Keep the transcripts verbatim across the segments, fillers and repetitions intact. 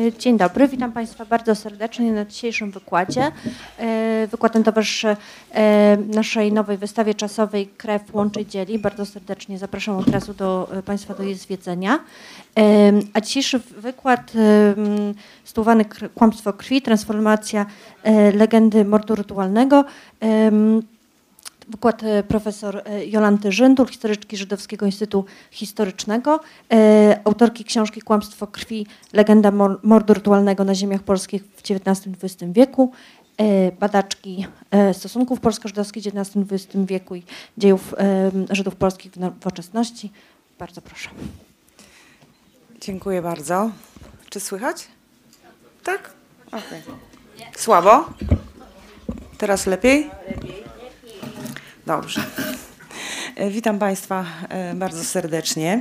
Dzień dobry, witam Państwa bardzo serdecznie na dzisiejszym wykładzie. Wykład ten towarzyszy naszej nowej wystawie czasowej Krew łączy dzieli. Bardzo serdecznie zapraszam od razu do Państwa do jej zwiedzenia. A dzisiejszy wykład tytułowany Kłamstwo krwi, transformacja legendy mordu rytualnego. Wykład profesor Jolanty Żyndul, historyczki Żydowskiego Instytutu Historycznego, autorki książki Kłamstwo krwi, legenda mordu rytualnego na ziemiach polskich w dziewiętnastym dwudziestym wieku, badaczki stosunków polsko-żydowskich w dziewiętnastym dwudziestym wieku i dziejów Żydów polskich w nowoczesności. Bardzo proszę. Dziękuję bardzo. Czy słychać? Tak? Okej. Słabo? Teraz lepiej? Dobrze. Witam Państwa bardzo serdecznie.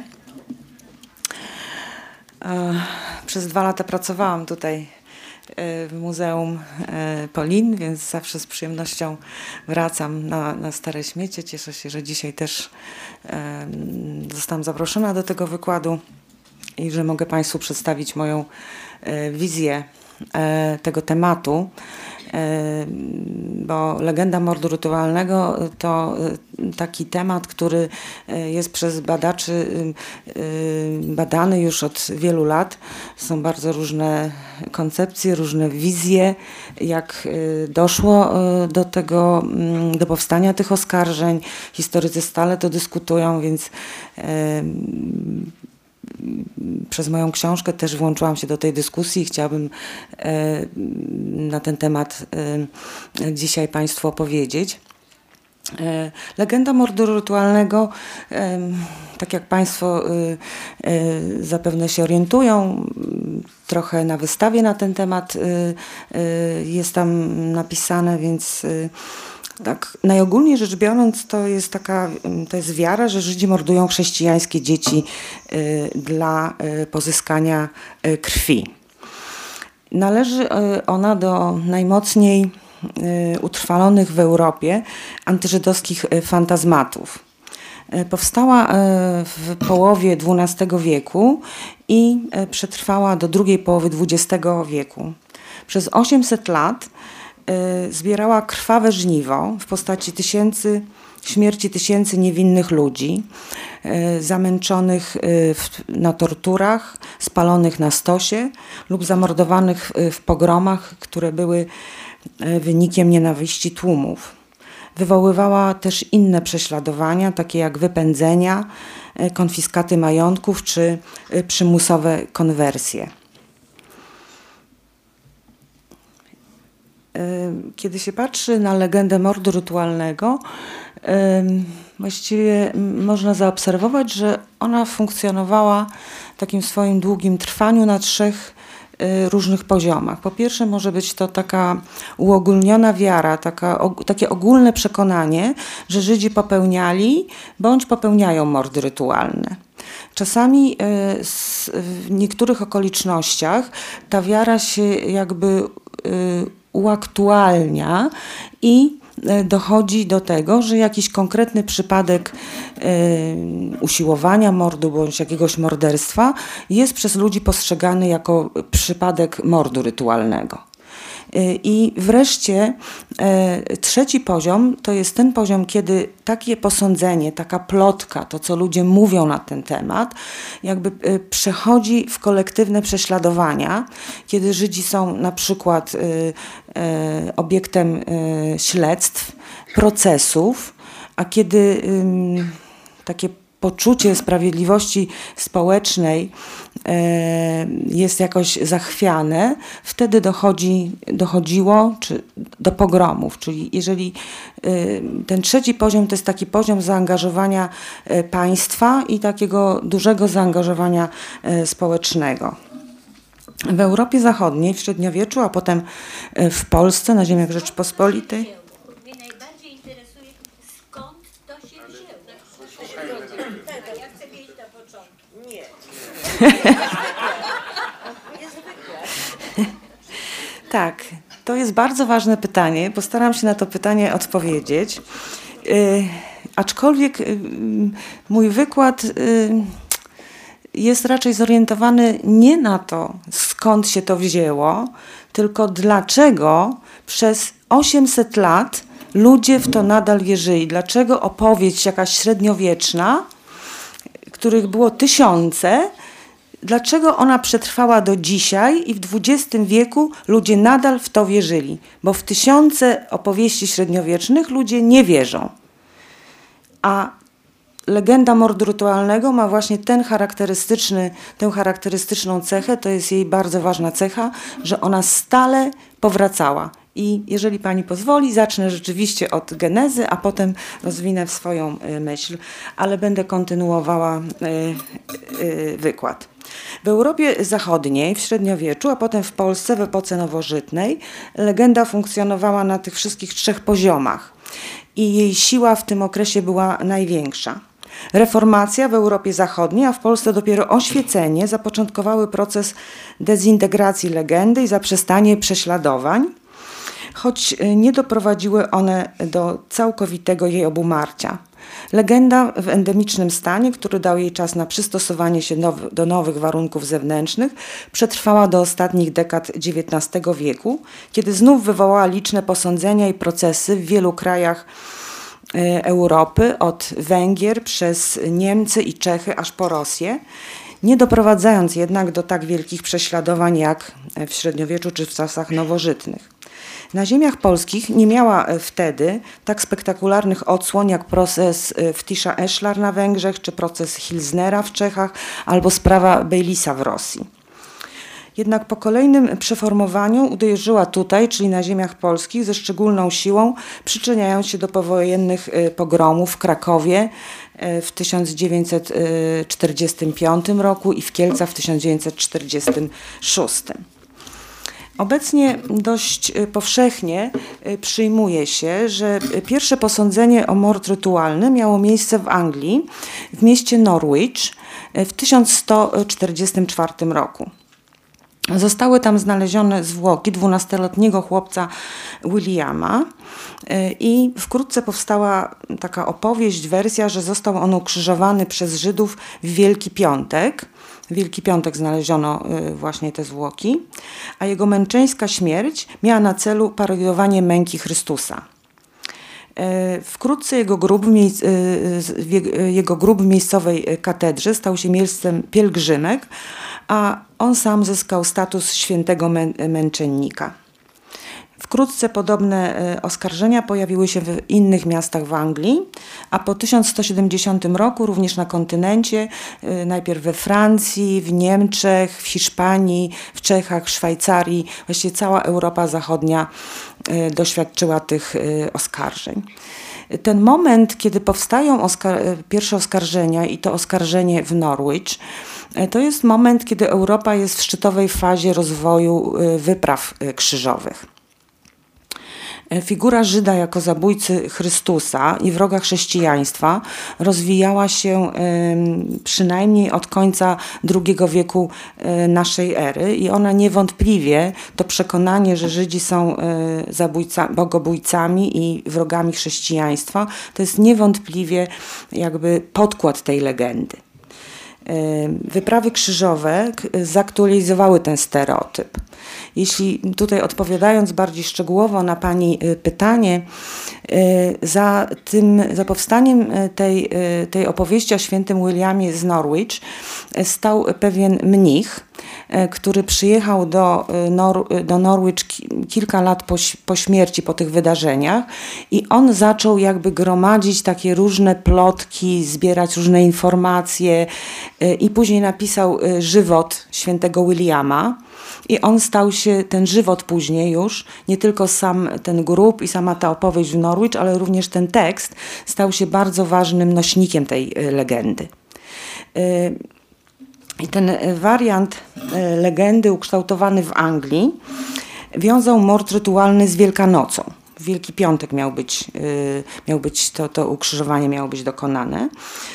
Przez dwa lata pracowałam tutaj w Muzeum Polin, więc zawsze z przyjemnością wracam na, na Stare Śmiecie. Cieszę się, że dzisiaj też zostałam zaproszona do tego wykładu i że mogę Państwu przedstawić moją wizję tego tematu. Bo legenda mordu rytualnego to taki temat, który jest przez badaczy badany już od wielu lat. Są bardzo różne koncepcje, różne wizje, jak doszło do tego, do powstania tych oskarżeń. Historycy stale to dyskutują, więc przez moją książkę też włączyłam się do tej dyskusji i chciałabym na ten temat dzisiaj Państwu opowiedzieć. Legenda mordu rytualnego, tak jak Państwo zapewne się orientują, trochę na wystawie na ten temat jest tam napisane, więc tak najogólniej rzecz biorąc, to jest taka, to jest wiara, że Żydzi mordują chrześcijańskie dzieci y, dla y, pozyskania y, krwi. Należy y, ona do najmocniej y, utrwalonych w Europie antyżydowskich y, fantazmatów. Y, powstała y, w połowie dwunastego wieku i y, przetrwała do drugiej połowy dwudziestego wieku. Przez osiemset lat zbierała krwawe żniwo w postaci tysięcy, śmierci tysięcy niewinnych ludzi, zamęczonych na torturach, spalonych na stosie lub zamordowanych w pogromach, które były wynikiem nienawiści tłumów. Wywoływała też inne prześladowania, takie jak wypędzenia, konfiskaty majątków czy przymusowe konwersje. Kiedy się patrzy na legendę mordu rytualnego, właściwie można zaobserwować, że ona funkcjonowała w takim swoim długim trwaniu na trzech różnych poziomach. Po pierwsze może być to taka uogólniona wiara, taka, takie ogólne przekonanie, że Żydzi popełniali bądź popełniają mordy rytualne. Czasami w niektórych okolicznościach ta wiara się jakby uaktualnia i dochodzi do tego, że jakiś konkretny przypadek y, usiłowania mordu bądź jakiegoś morderstwa jest przez ludzi postrzegany jako przypadek mordu rytualnego. Y, I wreszcie y, trzeci poziom to jest ten poziom, kiedy takie posądzenie, taka plotka, to co ludzie mówią na ten temat, jakby y, przechodzi w kolektywne prześladowania, kiedy Żydzi są na przykład y, y, obiektem y, śledztw, procesów, a kiedy y, takie poczucie sprawiedliwości społecznej e, jest jakoś zachwiane, wtedy dochodzi, dochodziło czy, do pogromów. Czyli jeżeli e, ten trzeci poziom to jest taki poziom zaangażowania e, państwa i takiego dużego zaangażowania e, społecznego. W Europie Zachodniej, w średniowieczu, a potem e, w Polsce, na ziemiach Rzeczypospolitej, tak, to jest bardzo ważne pytanie. Postaram się na to pytanie odpowiedzieć. Yy, aczkolwiek yy, mój wykład yy, jest raczej zorientowany nie na to, skąd się to wzięło, tylko dlaczego przez osiemset lat ludzie w to nadal wierzyli. Dlaczego opowieść jakaś średniowieczna, których było tysiące, dlaczego ona przetrwała do dzisiaj i w dwudziestym wieku ludzie nadal w to wierzyli? Bo w tysiące opowieści średniowiecznych ludzie nie wierzą. A legenda mordu rytualnego ma właśnie ten charakterystyczny, tę charakterystyczną cechę, to jest jej bardzo ważna cecha, że ona stale powracała. I jeżeli pani pozwoli, zacznę rzeczywiście od genezy, a potem rozwinę swoją myśl, ale będę kontynuowała wykład. W Europie Zachodniej, w średniowieczu, a potem w Polsce w epoce nowożytnej legenda funkcjonowała na tych wszystkich trzech poziomach i jej siła w tym okresie była największa. Reformacja w Europie Zachodniej, a w Polsce dopiero oświecenie zapoczątkowały proces dezintegracji legendy i zaprzestanie prześladowań, choć nie doprowadziły one do całkowitego jej obumarcia. Legenda w endemicznym stanie, który dał jej czas na przystosowanie się now, do nowych warunków zewnętrznych, przetrwała do ostatnich dekad dziewiętnastego wieku, kiedy znów wywołała liczne posądzenia i procesy w wielu krajach Europy, od Węgier przez Niemcy i Czechy aż po Rosję, nie doprowadzając jednak do tak wielkich prześladowań jak w średniowieczu czy w czasach nowożytnych. Na ziemiach polskich nie miała wtedy tak spektakularnych odsłon jak proces Wtisza-Eszlar na Węgrzech, czy proces Hilsnera w Czechach, albo sprawa Bejlisa w Rosji. Jednak po kolejnym przeformowaniu uderzyła tutaj, czyli na ziemiach polskich, ze szczególną siłą, przyczyniając się do powojennych pogromów w Krakowie w tysiąc dziewięćset czterdziestym piątym roku i w Kielcach w tysiąc dziewięćset czterdziestym szóstym. Obecnie dość powszechnie przyjmuje się, że pierwsze posądzenie o mord rytualny miało miejsce w Anglii, w mieście Norwich w tysiąc sto czterdziestym czwartym roku. Zostały tam znalezione zwłoki dwunastoletniego chłopca Williama i wkrótce powstała taka opowieść, wersja, że został on ukrzyżowany przez Żydów w Wielki Piątek. W Wielki Piątek znaleziono właśnie te zwłoki, a jego męczeńska śmierć miała na celu parodiowanie męki Chrystusa. Wkrótce jego grób, jego grób w miejscowej katedrze stał się miejscem pielgrzymek, a on sam zyskał status świętego mę męczennika. Wkrótce podobne oskarżenia pojawiły się w innych miastach w Anglii, a po tysiąc sto siedemdziesiątym roku również na kontynencie, najpierw we Francji, w Niemczech, w Hiszpanii, w Czechach, w Szwajcarii, właściwie cała Europa Zachodnia doświadczyła tych oskarżeń. Ten moment, kiedy powstają oskar pierwsze oskarżenia i to oskarżenie w Norwich, to jest moment, kiedy Europa jest w szczytowej fazie rozwoju wypraw krzyżowych. Figura Żyda jako zabójcy Chrystusa i wroga chrześcijaństwa rozwijała się przynajmniej od końca drugiego wieku naszej ery i ona niewątpliwie, to przekonanie, że Żydzi są zabójca, bogobójcami i wrogami chrześcijaństwa, to jest niewątpliwie jakby podkład tej legendy. Wyprawy krzyżowe zaktualizowały ten stereotyp. Jeśli tutaj odpowiadając bardziej szczegółowo na pani pytanie, za tym, za powstaniem tej, tej opowieści o świętym Williamie z Norwich stał pewien mnich, który przyjechał do, Nor do Norwich kilka lat po, po śmierci, po tych wydarzeniach i on zaczął jakby gromadzić takie różne plotki, zbierać różne informacje i później napisał żywot świętego Williama i on stał się, ten żywot później już, nie tylko sam ten grób i sama ta opowieść w Norwich, ale również ten tekst stał się bardzo ważnym nośnikiem tej legendy. I ten wariant legendy ukształtowany w Anglii wiązał mord rytualny z Wielkanocą. W Wielki Piątek miał być, miał być to, to ukrzyżowanie miało być dokonane.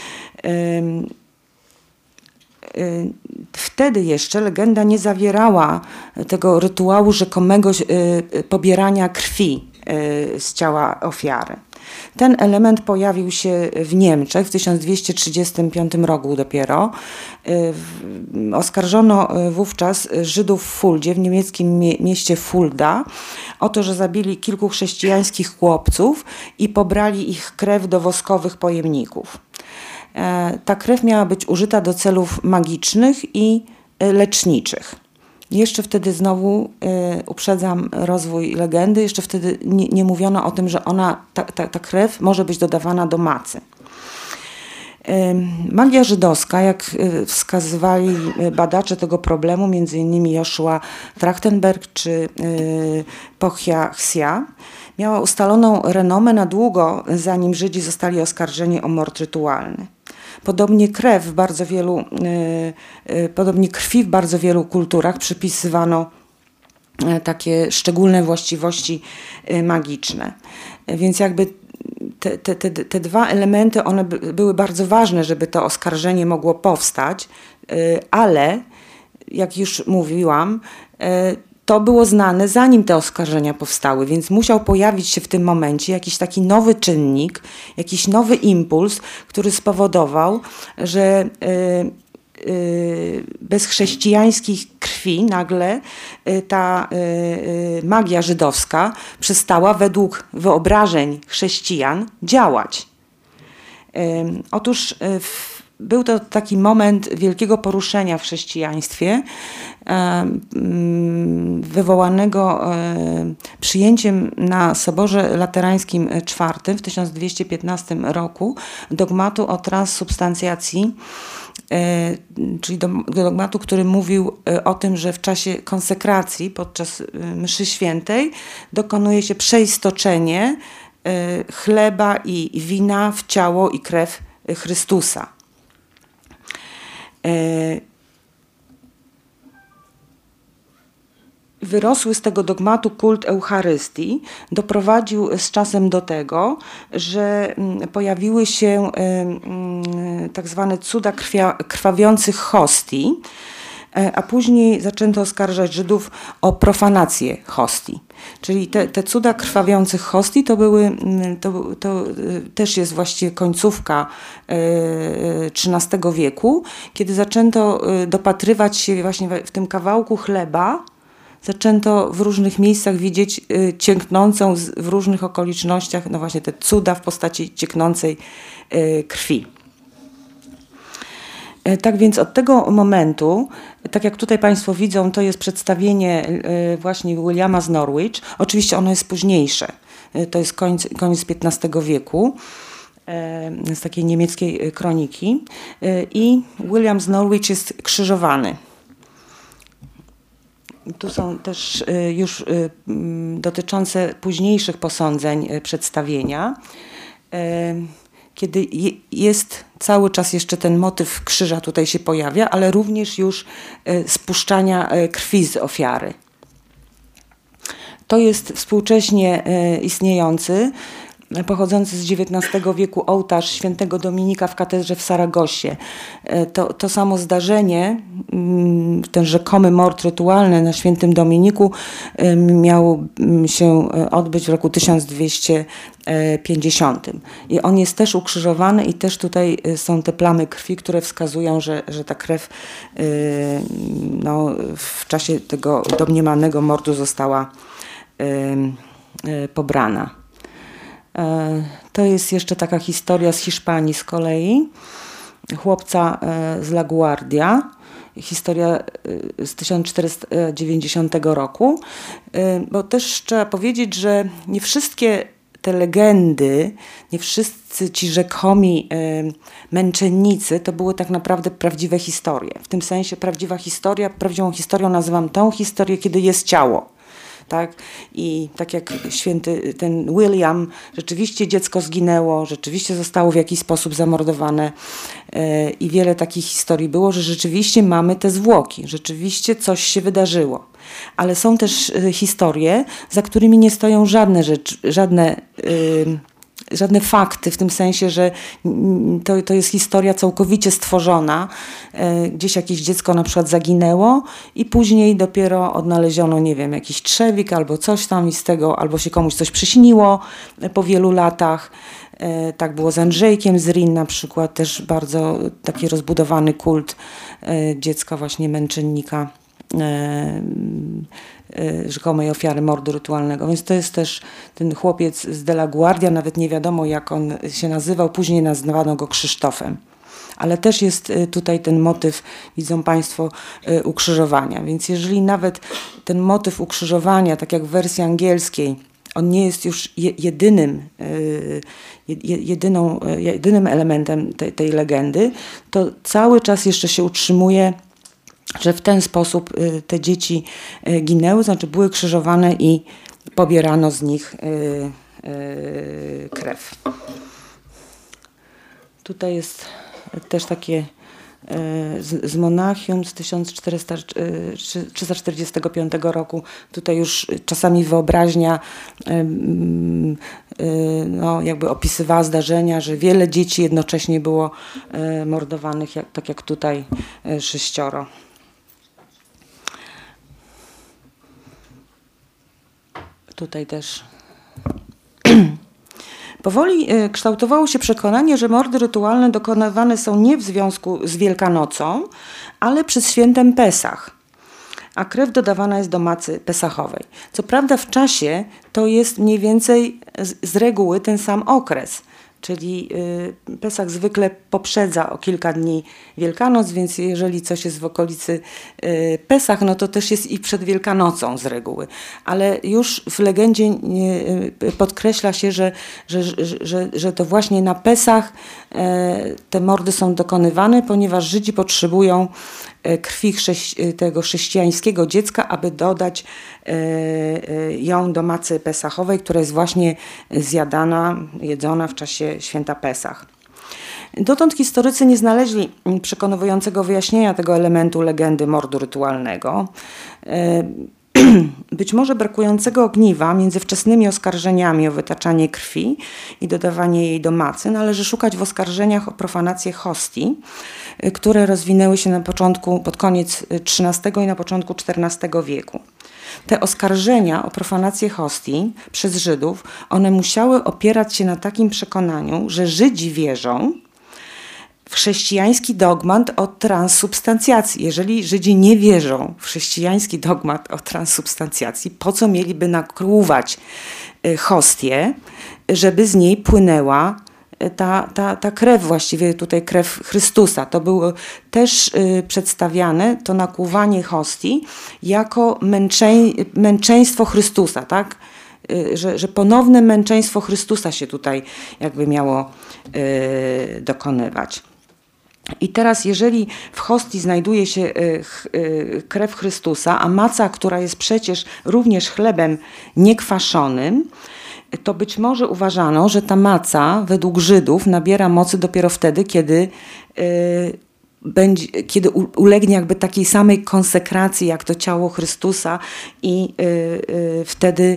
Wtedy jeszcze legenda nie zawierała tego rytuału rzekomego pobierania krwi z ciała ofiary. Ten element pojawił się w Niemczech w tysiąc dwieście trzydziestym piątym roku dopiero. Oskarżono wówczas Żydów w Fuldzie, w niemieckim mieście Fulda, o to, że zabili kilku chrześcijańskich chłopców i pobrali ich krew do woskowych pojemników. Ta krew miała być użyta do celów magicznych i leczniczych. Jeszcze wtedy znowu y, uprzedzam rozwój legendy, jeszcze wtedy nie, nie mówiono o tym, że ona, ta, ta, ta krew może być dodawana do macy. Y, magia żydowska, jak y, wskazywali badacze tego problemu, między innymi Joshua Trachtenberg czy y, Pochja Hsia, miała ustaloną renomę na długo, zanim Żydzi zostali oskarżeni o mord rytualny. Podobnie krew w bardzo wielu, y, y, podobnie krwi w bardzo wielu kulturach przypisywano y, takie szczególne właściwości y, magiczne. Więc jakby te, te, te, te dwa elementy, one by, były bardzo ważne, żeby to oskarżenie mogło powstać, y, ale jak już mówiłam, y, to było znane, zanim te oskarżenia powstały, więc musiał pojawić się w tym momencie jakiś taki nowy czynnik, jakiś nowy impuls, który spowodował, że y, y, bez chrześcijańskich krwi nagle y, ta y, y, magia żydowska przestała według wyobrażeń chrześcijan działać. Y, otóż y, w Był to taki moment wielkiego poruszenia w chrześcijaństwie, wywołanego przyjęciem na Soborze Laterańskim czwartym w tysiąc dwieście piętnastym roku dogmatu o transsubstancjacji, czyli dogmatu, który mówił o tym, że w czasie konsekracji podczas mszy świętej dokonuje się przeistoczenie chleba i wina w ciało i krew Chrystusa. Wyrosły z tego dogmatu kult Eucharystii doprowadził z czasem do tego, że pojawiły się tak zwane cuda krwia, krwawiących hostii, a później zaczęto oskarżać Żydów o profanację hostii. Czyli te, te cuda krwawiących hostii to były, to, to też jest właściwie końcówka trzynastego wieku, kiedy zaczęto dopatrywać się właśnie w tym kawałku chleba, zaczęto w różnych miejscach widzieć cieknącą w różnych okolicznościach, no właśnie te cuda w postaci cieknącej krwi. Tak więc od tego momentu, tak jak tutaj Państwo widzą, to jest przedstawienie właśnie Williama z Norwich. Oczywiście ono jest późniejsze. To jest koniec, koniec piętnastego wieku, z takiej niemieckiej kroniki. I William z Norwich jest krzyżowany. Tu są też już dotyczące późniejszych posądzeń przedstawienia, kiedy jest cały czas jeszcze ten motyw krzyża tutaj się pojawia, ale również już spuszczania krwi z ofiary. To jest współcześnie istniejący, pochodzący z dziewiętnastego wieku ołtarz świętego Dominika w katedrze w Saragosie. To, to samo zdarzenie, ten rzekomy mord rytualny na świętym Dominiku miał się odbyć w roku tysiąc dwieście pięćdziesiątym. I on jest też ukrzyżowany i też tutaj są te plamy krwi, które wskazują, że, że ta krew no, w czasie tego domniemanego mordu została pobrana. To jest jeszcze taka historia z Hiszpanii z kolei, chłopca z La Guardia, historia z tysiąc czterysta dziewięćdziesiątego roku, bo też trzeba powiedzieć, że nie wszystkie te legendy, nie wszyscy ci rzekomi męczennicy to były tak naprawdę prawdziwe historie. W tym sensie prawdziwa historia, prawdziwą historią nazywam tą historię, kiedy jest ciało. Tak? I tak jak święty ten William, rzeczywiście dziecko zginęło, rzeczywiście zostało w jakiś sposób zamordowane yy, i wiele takich historii było, że rzeczywiście mamy te zwłoki, rzeczywiście coś się wydarzyło. Ale są też y, historie, za którymi nie stoją żadne rzeczy, żadne y, żadne fakty w tym sensie, że to, to jest historia całkowicie stworzona. Gdzieś jakieś dziecko na przykład zaginęło i później dopiero odnaleziono, nie wiem, jakiś trzewik albo coś tam i z tego, albo się komuś coś przyśniło po wielu latach. Tak było z Andrzejkiem z Rin na przykład, też bardzo taki rozbudowany kult dziecka właśnie męczennika, rzekomej ofiary mordu rytualnego. Więc to jest też ten chłopiec z De La Guardia, nawet nie wiadomo jak on się nazywał, później nazwano go Krzysztofem. Ale też jest tutaj ten motyw, widzą Państwo, ukrzyżowania. Więc jeżeli nawet ten motyw ukrzyżowania, tak jak w wersji angielskiej, on nie jest już jedynym, jedyną, jedynym elementem tej, tej legendy, to cały czas jeszcze się utrzymuje, że w ten sposób te dzieci ginęły, znaczy były krzyżowane i pobierano z nich krew. Tutaj jest też takie z, z Monachium z tysiąc trzysta czterdziestego piątego roku. Tutaj już czasami wyobraźnia no, jakby opisywała zdarzenia, że wiele dzieci jednocześnie było mordowanych, jak, tak jak tutaj sześcioro. Tutaj też powoli kształtowało się przekonanie, że mordy rytualne dokonywane są nie w związku z Wielkanocą, ale przed świętem Pesach, a krew dodawana jest do macy pesachowej. Co prawda w czasie to jest mniej więcej z, z reguły ten sam okres, czyli y, Pesach zwykle poprzedza o kilka dni Wielkanoc, więc jeżeli coś jest w okolicy y, Pesach, no to też jest i przed Wielkanocą z reguły. Ale już w legendzie y, podkreśla się, że, że, że, że, że to właśnie na Pesach y, te mordy są dokonywane, ponieważ Żydzi potrzebują krwi chrześci tego chrześcijańskiego dziecka, aby dodać y, y, ją do macy pesachowej, która jest właśnie zjadana, jedzona w czasie święta Pesach. Dotąd historycy nie znaleźli przekonującego wyjaśnienia tego elementu legendy mordu rytualnego. Y, Być może brakującego ogniwa między wczesnymi oskarżeniami o wytaczanie krwi i dodawanie jej do macy należy szukać w oskarżeniach o profanację hostii, które rozwinęły się na początku, pod koniec trzynastego i na początku czternastego wieku. Te oskarżenia o profanację hostii przez Żydów, one musiały opierać się na takim przekonaniu, że Żydzi wierzą w chrześcijański dogmat o transsubstancjacji. Jeżeli Żydzi nie wierzą w chrześcijański dogmat o transsubstancjacji, po co mieliby nakłuwać hostię, żeby z niej płynęła ta, ta, ta krew, właściwie tutaj krew Chrystusa. To było też y, przedstawiane, to nakłuwanie hostii, jako męcze, męczeństwo Chrystusa, tak? Y, że, że ponowne męczeństwo Chrystusa się tutaj jakby miało y, dokonywać. I teraz, jeżeli w hostii znajduje się krew Chrystusa, a maca, która jest przecież również chlebem niekwaszonym, to być może uważano, że ta maca według Żydów nabiera mocy dopiero wtedy, kiedy będzie, kiedy ulegnie jakby takiej samej konsekracji jak to ciało Chrystusa i y, y, wtedy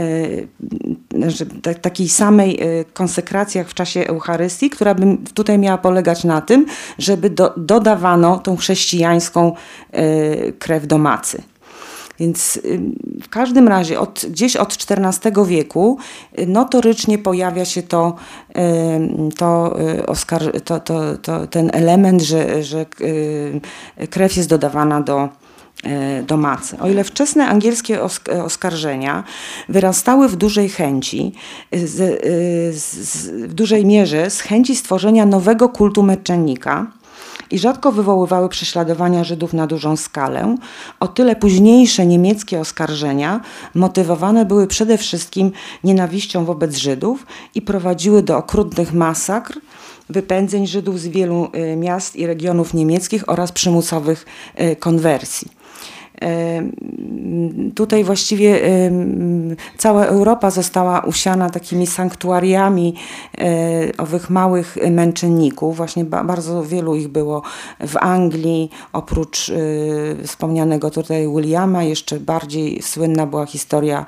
y, takiej samej konsekracji jak w czasie Eucharystii, która by tutaj miała polegać na tym, żeby do, dodawano tą chrześcijańską y, krew do macy. Więc w każdym razie od, gdzieś od czternastego wieku notorycznie pojawia się to, to, oskar- to, to, to ten element, że, że krew jest dodawana do, do macy. O ile wczesne angielskie osk- oskarżenia wyrastały w dużej chęci, z, z, w dużej mierze z chęci stworzenia nowego kultu męczennika, i rzadko wywoływały prześladowania Żydów na dużą skalę, o tyle późniejsze niemieckie oskarżenia motywowane były przede wszystkim nienawiścią wobec Żydów i prowadziły do okrutnych masakr, wypędzeń Żydów z wielu miast i regionów niemieckich oraz przymusowych konwersji. Tutaj właściwie cała Europa została usiana takimi sanktuariami owych małych męczenników. Właśnie bardzo wielu ich było w Anglii, oprócz wspomnianego tutaj Williama, jeszcze bardziej słynna była historia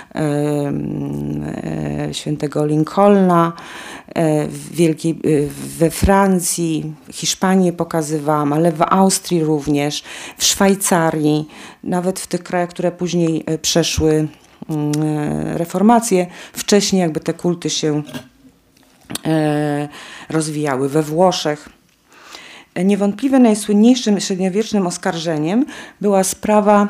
świętego Lincolna. W Wielkiej, we Francji, Hiszpanii pokazywałam, ale w Austrii również, w Szwajcarii, nawet w tych krajach, które później przeszły reformację, wcześniej jakby te kulty się rozwijały. We Włoszech. Niewątpliwie najsłynniejszym średniowiecznym oskarżeniem była sprawa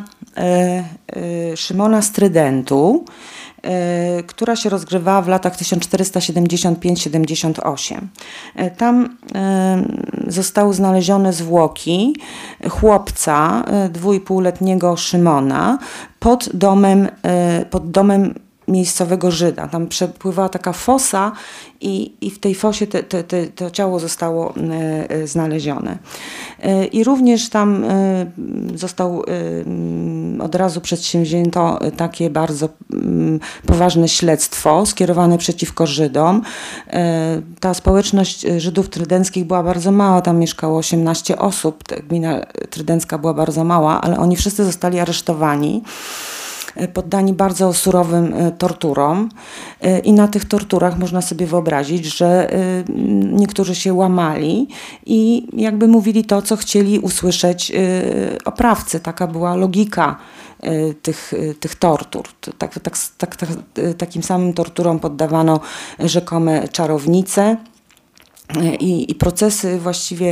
Szymona z Trydentu, która się rozgrywała w latach tysiąc czterysta siedemdziesiąt pięć siedemdziesiąt osiem. Tam zostały znalezione zwłoki chłopca, dwuipółletniego Szymona, pod domem, pod domem miejscowego Żyda. Tam przepływała taka fosa i, i w tej fosie te, te, te, to ciało zostało e, znalezione. E, I również tam e, został e, od razu przedsięwzięto takie bardzo m, poważne śledztwo skierowane przeciwko Żydom. E, ta społeczność Żydów trydenckich była bardzo mała, tam mieszkało osiemnaście osób, gmina trydencka była bardzo mała, ale oni wszyscy zostali aresztowani, poddani bardzo surowym torturom i na tych torturach można sobie wyobrazić, że niektórzy się łamali i jakby mówili to, co chcieli usłyszeć oprawcy. Taka była logika tych, tych tortur. Tak, tak, tak, tak, takim samym torturom poddawano rzekome czarownice. I, I procesy właściwie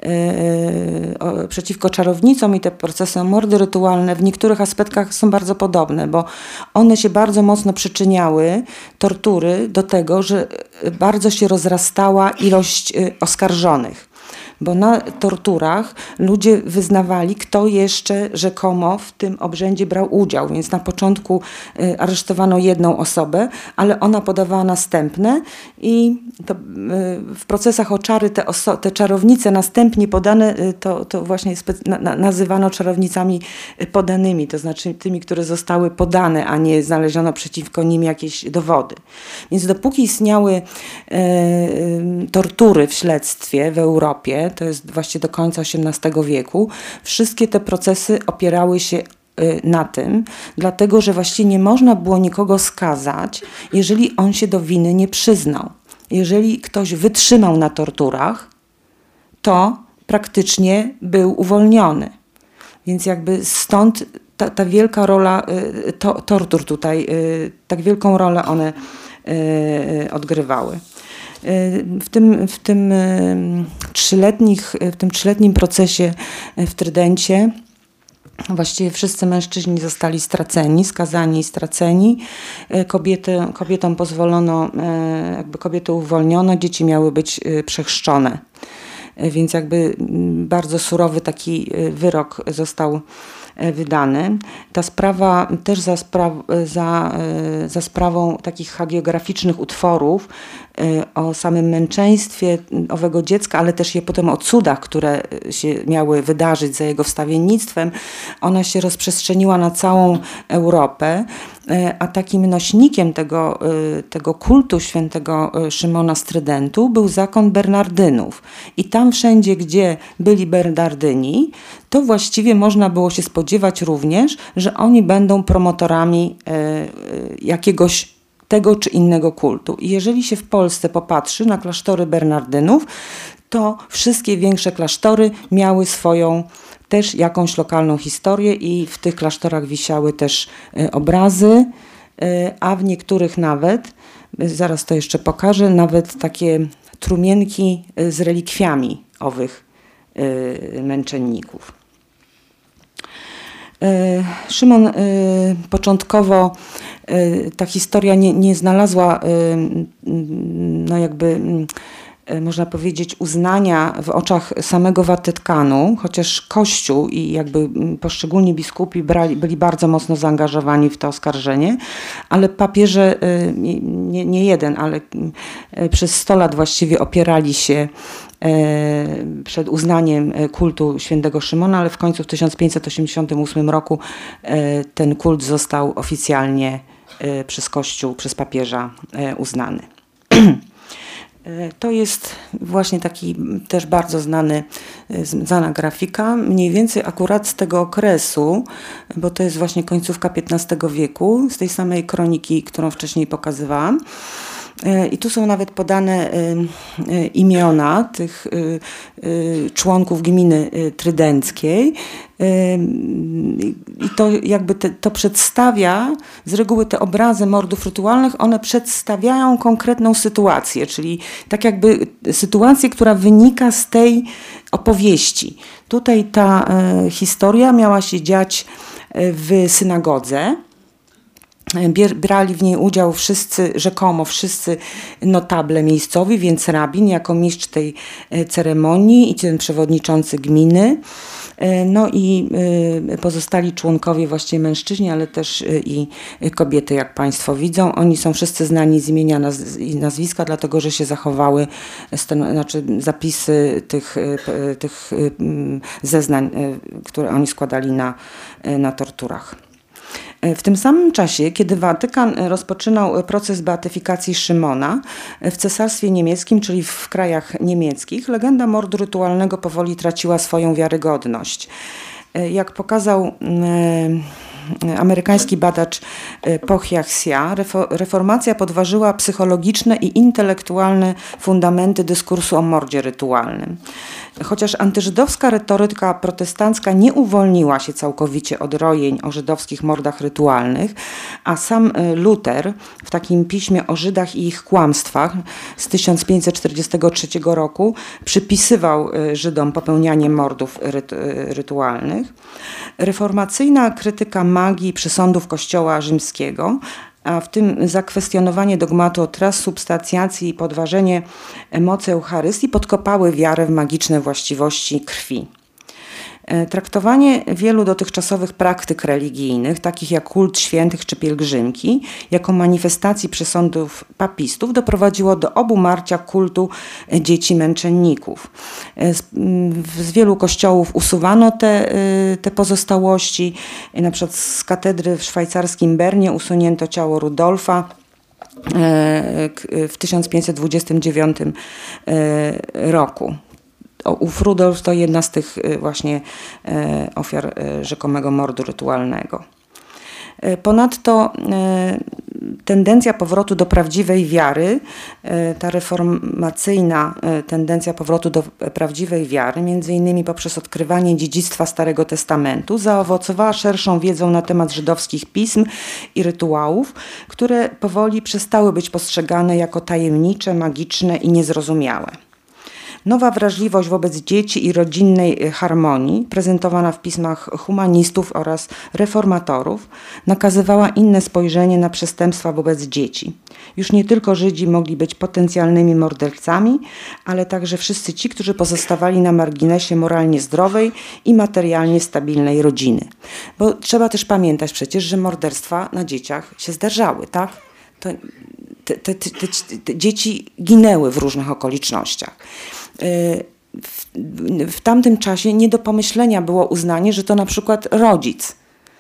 e, o, przeciwko czarownicom i te procesy o mordy rytualne w niektórych aspektach są bardzo podobne, bo one się bardzo mocno przyczyniały, tortury, do tego, że bardzo się rozrastała ilość oskarżonych. Bo na torturach ludzie wyznawali, kto jeszcze rzekomo w tym obrzędzie brał udział. Więc na początku y, aresztowano jedną osobę, ale ona podawała następne i to, y, w procesach o czary te, oso- te czarownice następnie podane y, to, to właśnie spe- na, na, nazywano czarownicami podanymi, to znaczy tymi, które zostały podane, a nie znaleziono przeciwko nim jakieś dowody. Więc dopóki istniały y, y, tortury w śledztwie w Europie, to jest właśnie do końca osiemnastego wieku, wszystkie te procesy opierały się na tym, dlatego że właściwie nie można było nikogo skazać, jeżeli on się do winy nie przyznał. Jeżeli ktoś wytrzymał na torturach, to praktycznie był uwolniony. Więc jakby stąd ta, ta wielka rola to, tortur tutaj, tak wielką rolę one odgrywały. W tym, w tym trzyletnich, w tym trzyletnim procesie w Trydencie właściwie wszyscy mężczyźni zostali straceni, skazani i straceni. Kobiety, kobietom pozwolono, jakby kobiety uwolniono, dzieci miały być przechrzczone. Więc jakby bardzo surowy taki wyrok został wydany. Ta sprawa też za, spra- za, za sprawą takich hagiograficznych utworów o samym męczeństwie owego dziecka, ale też je potem o cudach, które się miały wydarzyć za jego wstawiennictwem, ona się rozprzestrzeniła na całą Europę, a takim nośnikiem tego, tego kultu świętego Szymona z Trydentu był zakon Bernardynów. I tam wszędzie, gdzie byli Bernardyni, to właściwie można było się spodziewać również, że oni będą promotorami jakiegoś tego czy innego kultu. I jeżeli się w Polsce popatrzy na klasztory Bernardynów, to wszystkie większe klasztory miały swoją też jakąś lokalną historię i w tych klasztorach wisiały też obrazy, a w niektórych nawet, zaraz to jeszcze pokażę, nawet takie trumienki z relikwiami owych męczenników. Szymon początkowo ta historia nie, nie znalazła no jakby można powiedzieć uznania w oczach samego Watykanu, chociaż Kościół i jakby poszczególni biskupi brali, byli bardzo mocno zaangażowani w to oskarżenie, ale papieże, nie, nie jeden, ale przez sto lat właściwie opierali się przed uznaniem kultu świętego Szymona, ale w końcu w tysiąc pięćset osiemdziesiątym ósmym roku ten kult został oficjalnie przez Kościół, przez papieża uznany. To jest właśnie taki też bardzo znany, znana grafika, mniej więcej akurat z tego okresu, bo to jest właśnie końcówka piętnastego wieku, z tej samej kroniki, którą wcześniej pokazywałam. I tu są nawet podane imiona tych członków gminy trydenckiej. I to jakby te, to przedstawia, z reguły te obrazy mordów rytualnych, one przedstawiają konkretną sytuację, czyli tak jakby sytuację, która wynika z tej opowieści. Tutaj ta historia miała się dziać w synagodze. Brali w niej udział wszyscy, rzekomo wszyscy notable miejscowi, więc rabin jako mistrz tej ceremonii i ten przewodniczący gminy. No i pozostali członkowie, właściwie mężczyźni, ale też i kobiety, jak Państwo widzą. Oni są wszyscy znani z imienia i nazwiska, dlatego że się zachowały znaczy zapisy tych, tych zeznań, które oni składali na, na torturach. W tym samym czasie, kiedy Watykan rozpoczynał proces beatyfikacji Szymona w Cesarstwie Niemieckim, czyli w krajach niemieckich, legenda mordu rytualnego powoli traciła swoją wiarygodność. Jak pokazał amerykański badacz Poh Jaxia, reformacja podważyła psychologiczne i intelektualne fundamenty dyskursu o mordzie rytualnym. Chociaż antyżydowska retoryka protestancka nie uwolniła się całkowicie od rojeń o żydowskich mordach rytualnych, a sam Luter w takim piśmie o Żydach i ich kłamstwach z tysiąc pięćset czterdziestego trzeciego roku przypisywał Żydom popełnianie mordów rytualnych. Reformacyjna krytyka magii przesądów Kościoła rzymskiego, a w tym zakwestionowanie dogmatu o transsubstancjacji i podważenie mocy Eucharystii podkopały wiarę w magiczne właściwości krwi. Traktowanie wielu dotychczasowych praktyk religijnych, takich jak kult świętych czy pielgrzymki, jako manifestacji przesądów papistów doprowadziło do obumarcia kultu dzieci męczenników. Z wielu kościołów usuwano te, te pozostałości. Na przykład z katedry w szwajcarskim Bernie usunięto ciało Rudolfa w tysiąc pięćset dwudziestym dziewiątym roku. Ów Rudolf to jedna z tych właśnie ofiar rzekomego mordu rytualnego. Ponadto tendencja powrotu do prawdziwej wiary, ta reformacyjna tendencja powrotu do prawdziwej wiary, między innymi poprzez odkrywanie dziedzictwa Starego Testamentu, zaowocowała szerszą wiedzą na temat żydowskich pism i rytuałów, które powoli przestały być postrzegane jako tajemnicze, magiczne i niezrozumiałe. Nowa wrażliwość wobec dzieci i rodzinnej harmonii, prezentowana w pismach humanistów oraz reformatorów, nakazywała inne spojrzenie na przestępstwa wobec dzieci. Już nie tylko Żydzi mogli być potencjalnymi mordercami, ale także wszyscy ci, którzy pozostawali na marginesie moralnie zdrowej i materialnie stabilnej rodziny. Bo trzeba też pamiętać przecież, że morderstwa na dzieciach się zdarzały, tak? To te, te, te, te, te dzieci ginęły w różnych okolicznościach. W, w tamtym czasie nie do pomyślenia było uznanie, że to na przykład rodzic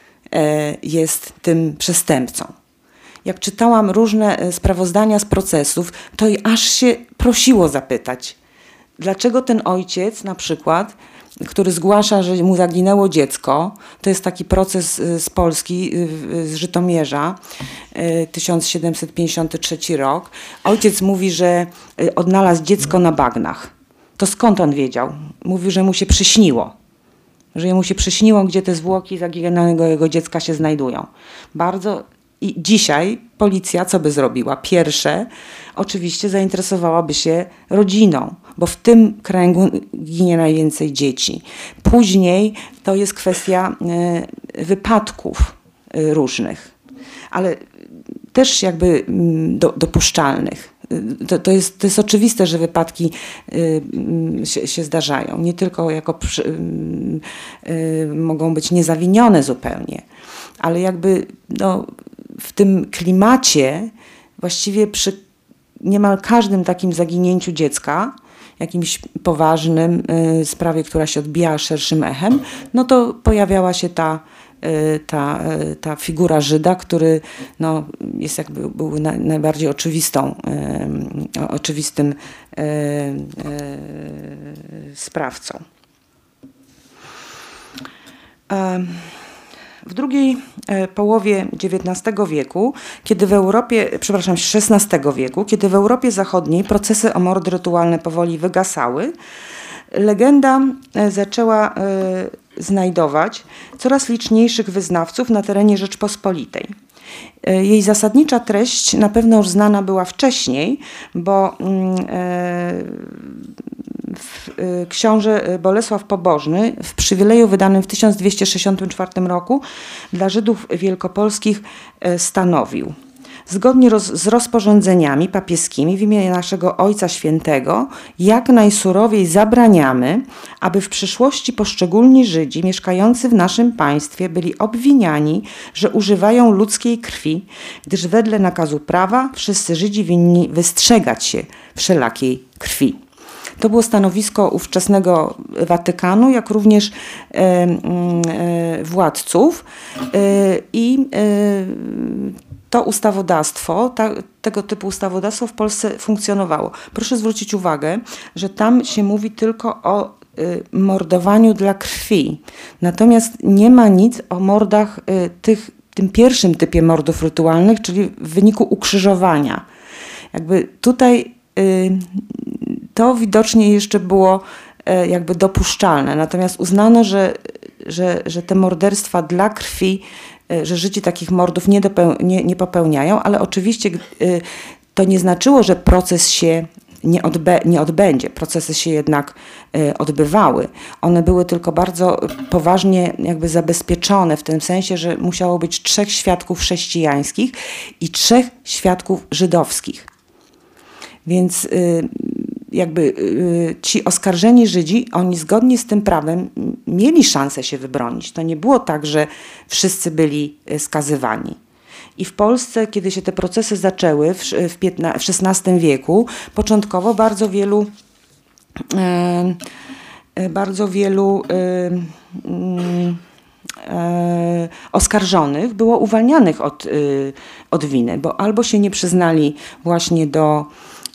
jest tym przestępcą. Jak czytałam różne sprawozdania z procesów, to aż się prosiło zapytać, dlaczego ten ojciec na przykład, który zgłasza, że mu zaginęło dziecko, to jest taki proces z Polski, z Żytomierza, tysiąc siedemset pięćdziesiąty trzeci rok. Ojciec mówi, że odnalazł dziecko na bagnach. To skąd on wiedział? Mówił, że mu się przyśniło. Że mu się przyśniło, gdzie te zwłoki zaginionego jego dziecka się znajdują. Bardzo. I dzisiaj policja co by zrobiła? Pierwsze, oczywiście zainteresowałaby się rodziną, bo w tym kręgu ginie najwięcej dzieci. Później to jest kwestia y, wypadków y, różnych, ale też jakby do, dopuszczalnych. To, to, jest, to jest oczywiste, że wypadki y, się, się zdarzają. Nie tylko jako przy, y, y, mogą być niezawinione zupełnie, ale jakby no, w tym klimacie właściwie przy niemal każdym takim zaginięciu dziecka jakimś poważnym, y, sprawie, która się odbijała szerszym echem, no to pojawiała się ta, y, ta, y, ta figura Żyda, który no, jest jakby był na, najbardziej oczywistą, y, oczywistym y, y, sprawcą. W drugiej połowie dziewiętnastego wieku, kiedy w Europie, przepraszam, szesnastego wieku, kiedy w Europie Zachodniej procesy o mordy rytualne powoli wygasały, legenda zaczęła znajdować coraz liczniejszych wyznawców na terenie Rzeczpospolitej. Jej zasadnicza treść na pewno już znana była wcześniej, bo książę Bolesław Pobożny w przywileju wydanym w tysiąc dwieście sześćdziesiątym czwartym roku dla Żydów wielkopolskich stanowił: zgodnie roz, z rozporządzeniami papieskimi w imię naszego Ojca Świętego jak najsurowiej zabraniamy, aby w przyszłości poszczególni Żydzi mieszkający w naszym państwie byli obwiniani, że używają ludzkiej krwi, gdyż wedle nakazu prawa wszyscy Żydzi winni wystrzegać się wszelakiej krwi. To było stanowisko ówczesnego Watykanu, jak również e, e, władców e, i e, to ustawodawstwo, ta, tego typu ustawodawstwo w Polsce funkcjonowało. Proszę zwrócić uwagę, że tam się mówi tylko o y, mordowaniu dla krwi. Natomiast nie ma nic o mordach, y, tych, tym pierwszym typie mordów rytualnych, czyli w wyniku ukrzyżowania. Jakby tutaj y, to widocznie jeszcze było y, jakby dopuszczalne. Natomiast uznano, że, że, że te morderstwa dla krwi, że Żydzi takich mordów nie, dopeł, nie, nie popełniają, ale oczywiście y, to nie znaczyło, że proces się nie, odbę, nie odbędzie. Procesy się jednak y, odbywały. One były tylko bardzo poważnie jakby zabezpieczone w tym sensie, że musiało być trzech świadków chrześcijańskich i trzech świadków żydowskich. Więc y, jakby y, ci oskarżeni Żydzi, oni zgodnie z tym prawem mieli szansę się wybronić. To nie było tak, że wszyscy byli skazywani. I w Polsce, kiedy się te procesy zaczęły w, w, w szesnastym wieku, początkowo bardzo wielu e, bardzo wielu e, e, oskarżonych było uwalnianych od, e, od winy, bo albo się nie przyznali właśnie do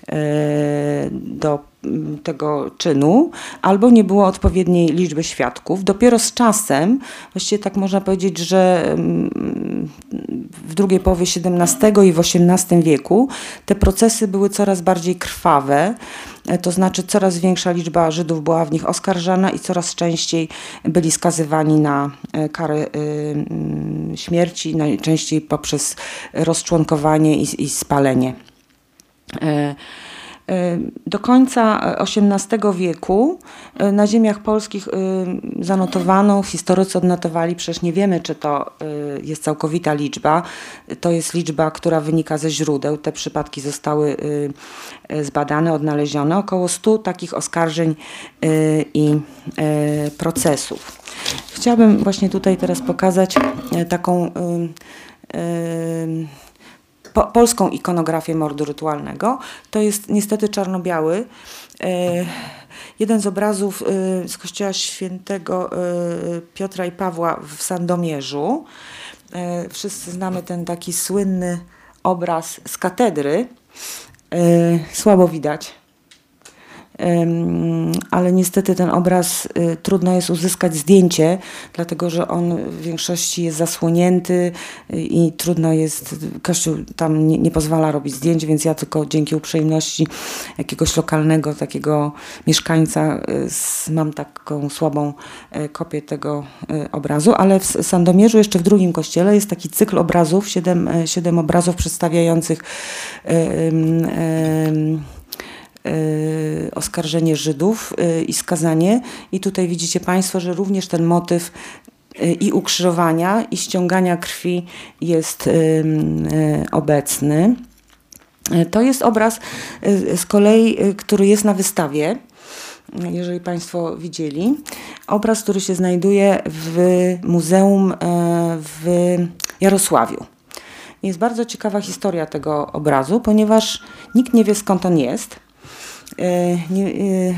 do tego czynu, albo nie było odpowiedniej liczby świadków. Dopiero z czasem, właściwie tak można powiedzieć, że w drugiej połowie siedemnastego i w osiemnastym wieku te procesy były coraz bardziej krwawe, to znaczy coraz większa liczba Żydów była w nich oskarżana i coraz częściej byli skazywani na karę śmierci, najczęściej poprzez rozczłonkowanie i, i spalenie. Do końca osiemnastego wieku na ziemiach polskich zanotowano, historycy odnotowali, przecież nie wiemy, czy to jest całkowita liczba, to jest liczba, która wynika ze źródeł, te przypadki zostały zbadane, odnalezione, około stu takich oskarżeń i procesów. Chciałabym właśnie tutaj teraz pokazać taką Po, polską ikonografię mordu rytualnego. To jest niestety czarno-biały. E, jeden z obrazów e, z kościoła świętego e, Piotra i Pawła w Sandomierzu. E, wszyscy znamy ten taki słynny obraz z katedry. E, słabo widać. Ale niestety ten obraz y, trudno jest uzyskać zdjęcie, dlatego że on w większości jest zasłonięty y, i trudno jest, Kościół tam nie, nie pozwala robić zdjęć, więc ja tylko dzięki uprzejmości jakiegoś lokalnego takiego mieszkańca y, z, mam taką słabą y, kopię tego y, obrazu, ale w Sandomierzu jeszcze w drugim kościele jest taki cykl obrazów, siedem, y, siedem obrazów przedstawiających y, y, y, Yy, oskarżenie Żydów yy, i skazanie. I tutaj widzicie Państwo, że również ten motyw yy, i ukrzyżowania, i ściągania krwi jest yy, yy, obecny. Yy, to jest obraz yy, z kolei, yy, który jest na wystawie, jeżeli Państwo widzieli. Obraz, który się znajduje w muzeum yy, w Jarosławiu. Jest bardzo ciekawa historia tego obrazu, ponieważ nikt nie wie, skąd on jest. Nie,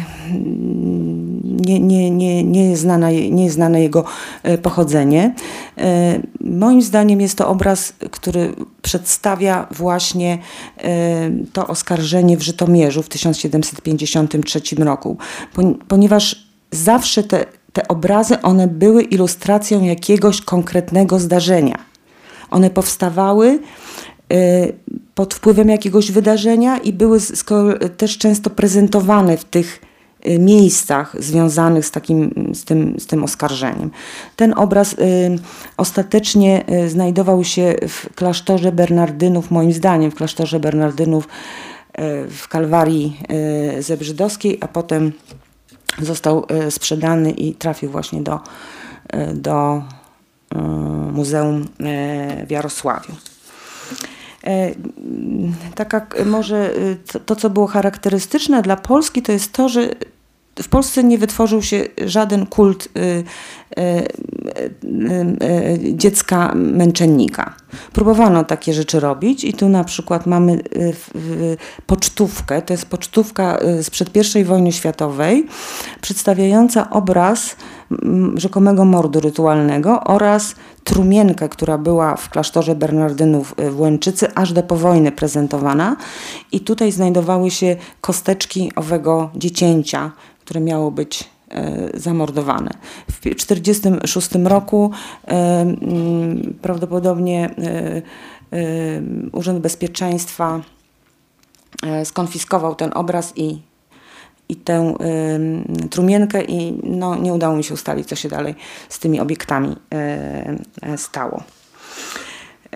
nie, nie, nie, nie, jest znane, nie jest znane jego pochodzenie. Moim zdaniem jest to obraz, który przedstawia właśnie to oskarżenie w Żytomierzu w tysiąc siedemset pięćdziesiątym trzecim roku, ponieważ zawsze te, te obrazy, one były ilustracją jakiegoś konkretnego zdarzenia. One powstawały pod wpływem jakiegoś wydarzenia i były też często prezentowane w tych miejscach związanych z, takim, z, tym, z tym oskarżeniem. Ten obraz y, ostatecznie y, znajdował się w klasztorze Bernardynów, moim zdaniem w klasztorze Bernardynów y, w Kalwarii y, Zebrzydowskiej, a potem został y, sprzedany i trafił właśnie do, y, do y, Muzeum y, w Jarosławiu. Taka może to, to, co było charakterystyczne dla Polski, to jest to, że w Polsce nie wytworzył się żaden kult y, y, y, y, dziecka męczennika. Próbowano takie rzeczy robić i tu na przykład mamy y, y, pocztówkę, to jest pocztówka sprzed pierwszej wojny światowej, przedstawiająca obraz m, rzekomego mordu rytualnego oraz trumienkę, która była w klasztorze Bernardynów w Łęczycy aż do po wojny prezentowana i tutaj znajdowały się kosteczki owego dziecięcia, które miało być e, zamordowane. W tysiąc dziewięćset czterdziestym szóstym roku e, m, prawdopodobnie e, e, Urząd Bezpieczeństwa e, skonfiskował ten obraz i i tę y, trumienkę i no, nie udało mi się ustalić, co się dalej z tymi obiektami y, y, stało. Y,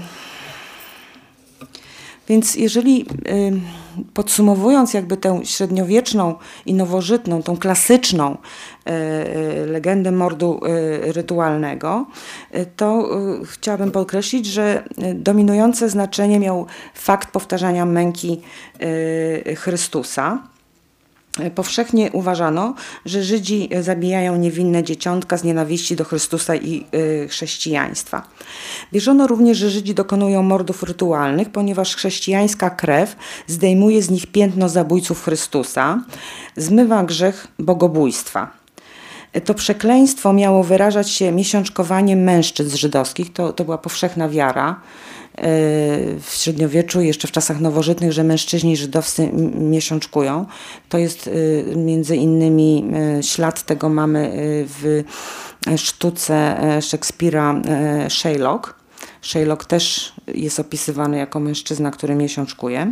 więc jeżeli y, podsumowując jakby tę średniowieczną i nowożytną, tą klasyczną y, y, legendę mordu y, rytualnego, y, to y, chciałabym podkreślić, że y, dominujące znaczenie miał fakt powtarzania męki y, Chrystusa. Powszechnie uważano, że Żydzi zabijają niewinne dzieciątka z nienawiści do Chrystusa i y, chrześcijaństwa. Wierzono również, że Żydzi dokonują mordów rytualnych, ponieważ chrześcijańska krew zdejmuje z nich piętno zabójców Chrystusa, zmywa grzech bogobójstwa. To przekleństwo miało wyrażać się miesiączkowaniem mężczyzn żydowskich, to, to była powszechna wiara w średniowieczu, jeszcze w czasach nowożytnych, że mężczyźni żydowscy miesiączkują. To jest między innymi ślad tego mamy w sztuce Szekspira Shylock. Shylock też jest opisywany jako mężczyzna, który miesiączkuje.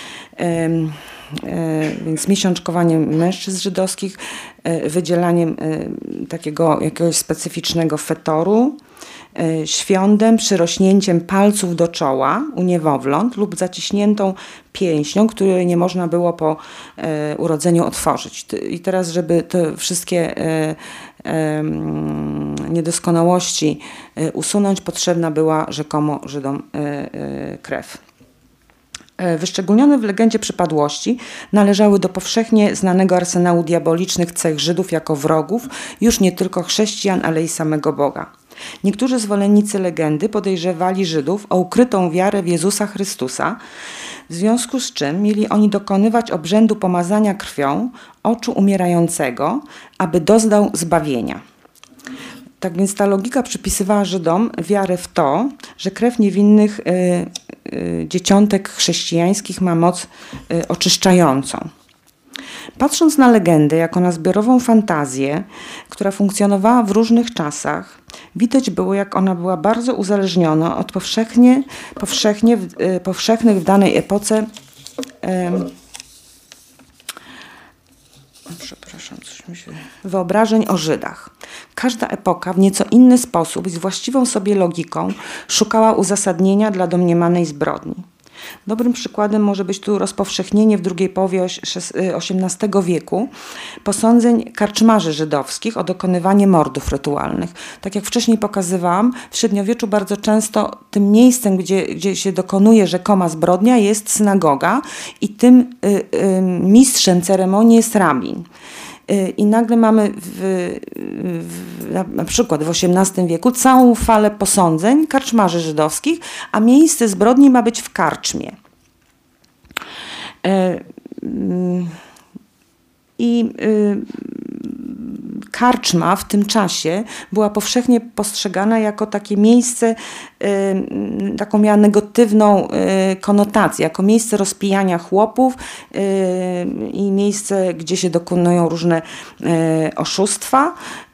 Więc miesiączkowaniem mężczyzn żydowskich, wydzielaniem takiego jakiegoś specyficznego fetoru, świądem, przyrośnięciem palców do czoła u niemowląt lub zaciśniętą pięścią, której nie można było po e, urodzeniu otworzyć. I teraz, żeby te wszystkie e, e, niedoskonałości e, usunąć, potrzebna była rzekomo Żydom e, e, krew. Wyszczególnione w legendzie przypadłości należały do powszechnie znanego arsenału diabolicznych cech Żydów jako wrogów już nie tylko chrześcijan, ale i samego Boga. Niektórzy zwolennicy legendy podejrzewali Żydów o ukrytą wiarę w Jezusa Chrystusa, w związku z czym mieli oni dokonywać obrzędu pomazania krwią oczu umierającego, aby doznał zbawienia. Tak więc ta logika przypisywała Żydom wiarę w to, że krew niewinnych y, y, dzieciątek chrześcijańskich ma moc y, oczyszczającą. Patrząc na legendę jako na zbiorową fantazję, która funkcjonowała w różnych czasach, widać było, jak ona była bardzo uzależniona od powszechnie, powszechnie, y, powszechnych w danej epoce y, Przepraszam, coś mi się... wyobrażeń o Żydach. Każda epoka w nieco inny sposób i z właściwą sobie logiką szukała uzasadnienia dla domniemanej zbrodni. Dobrym przykładem może być tu rozpowszechnienie w drugiej połowie osiemnastego wieku posądzeń karczmarzy żydowskich o dokonywanie mordów rytualnych. Tak jak wcześniej pokazywałam, w średniowieczu bardzo często tym miejscem, gdzie, gdzie się dokonuje rzekoma zbrodnia, jest synagoga i tym y, y, mistrzem ceremonii jest rabin. I nagle mamy w, w, na przykład w osiemnastym wieku całą falę posądzeń karczmarzy żydowskich, a miejsce zbrodni ma być w karczmie. I karczma w tym czasie była powszechnie postrzegana jako takie miejsce, taką miała negatywną konotację, jako miejsce rozpijania chłopów i miejsce, gdzie się dokonują różne oszustwa.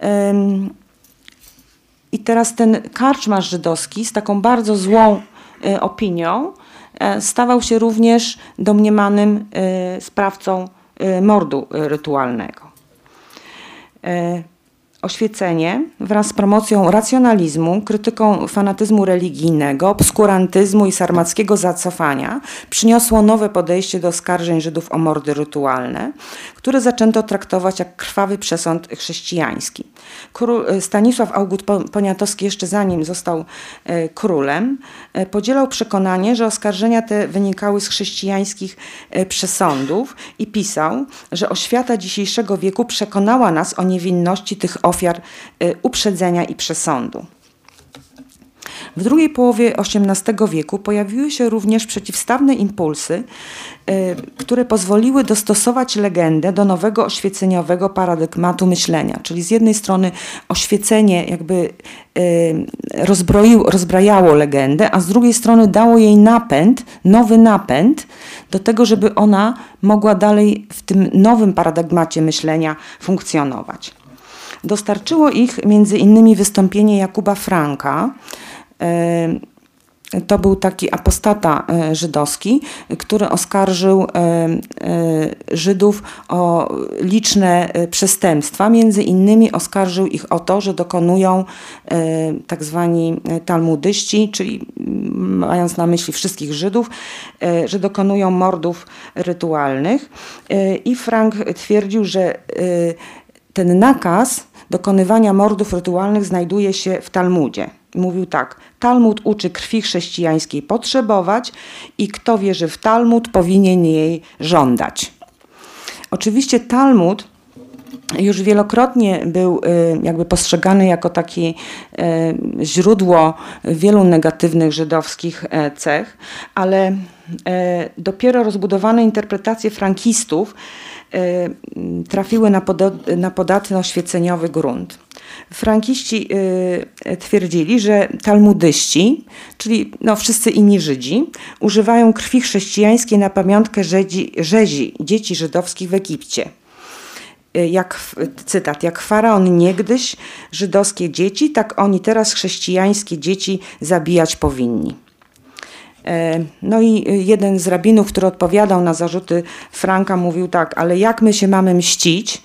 I teraz ten karczmarz żydowski z taką bardzo złą opinią stawał się również domniemanym sprawcą mordu rytualnego. Oświecenie wraz z promocją racjonalizmu, krytyką fanatyzmu religijnego, obskurantyzmu i sarmackiego zacofania przyniosło nowe podejście do oskarżeń Żydów o mordy rytualne, które zaczęto traktować jak krwawy przesąd chrześcijański. Król Stanisław August Poniatowski jeszcze zanim został królem, podzielał przekonanie, że oskarżenia te wynikały z chrześcijańskich przesądów i pisał, że oświata dzisiejszego wieku przekonała nas o niewinności tych ofiar uprzedzenia i przesądu. W drugiej połowie osiemnastego wieku pojawiły się również przeciwstawne impulsy, które pozwoliły dostosować legendę do nowego oświeceniowego paradygmatu myślenia. Czyli z jednej strony oświecenie jakby rozbroiło, rozbrajało legendę, a z drugiej strony dało jej napęd, nowy napęd do tego, żeby ona mogła dalej w tym nowym paradygmacie myślenia funkcjonować. Dostarczyło ich między innymi wystąpienie Jakuba Franka. To był taki apostata żydowski, który oskarżył Żydów o liczne przestępstwa. Między innymi oskarżył ich o to, że dokonują tak zwani talmudyści, czyli mając na myśli wszystkich Żydów, że dokonują mordów rytualnych. I Frank twierdził, że ten nakaz dokonywania mordów rytualnych znajduje się w Talmudzie. Mówił tak: Talmud uczy krwi chrześcijańskiej potrzebować i kto wierzy w Talmud, powinien jej żądać. Oczywiście Talmud już wielokrotnie był jakby postrzegany jako takie źródło wielu negatywnych żydowskich cech, ale dopiero rozbudowane interpretacje frankistów trafiły na, poda- na podatny oświeceniowy grunt. Frankiści y, twierdzili, że talmudyści, czyli no, wszyscy inni Żydzi, używają krwi chrześcijańskiej na pamiątkę rzezi, rzezi dzieci żydowskich w Egipcie. Y, jak, cytat, jak faraon niegdyś żydowskie dzieci, tak oni teraz chrześcijańskie dzieci zabijać powinni. No i jeden z rabinów, który odpowiadał na zarzuty Franka, mówił tak: ale jak my się mamy mścić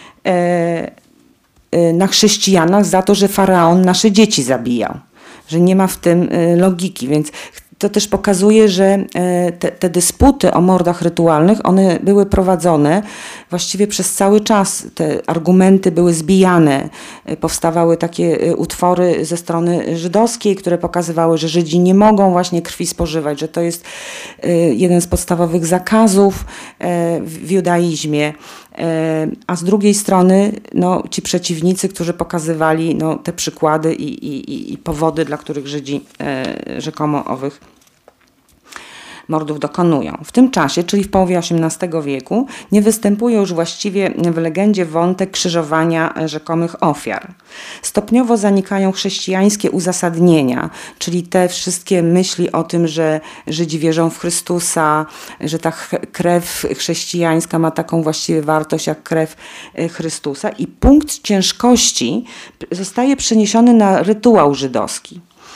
na chrześcijanach za to, że faraon nasze dzieci zabijał? Że nie ma w tym logiki, więc to też pokazuje, że te, te dysputy o mordach rytualnych, one były prowadzone właściwie przez cały czas. Te argumenty były zbijane. Powstawały takie utwory ze strony żydowskiej, które pokazywały, że Żydzi nie mogą właśnie krwi spożywać, że to jest jeden z podstawowych zakazów w judaizmie. A z drugiej strony no, ci przeciwnicy, którzy pokazywali no, te przykłady i, i, i powody, dla których Żydzi e, rzekomo owych mordów dokonują. W tym czasie, czyli w połowie osiemnastego wieku, nie występuje już właściwie w legendzie wątek krzyżowania rzekomych ofiar. Stopniowo zanikają chrześcijańskie uzasadnienia, czyli te wszystkie myśli o tym, że Żydzi wierzą w Chrystusa, że ta krew chrześcijańska ma taką właściwie wartość jak krew Chrystusa, i punkt ciężkości zostaje przeniesiony na rytuał żydowski.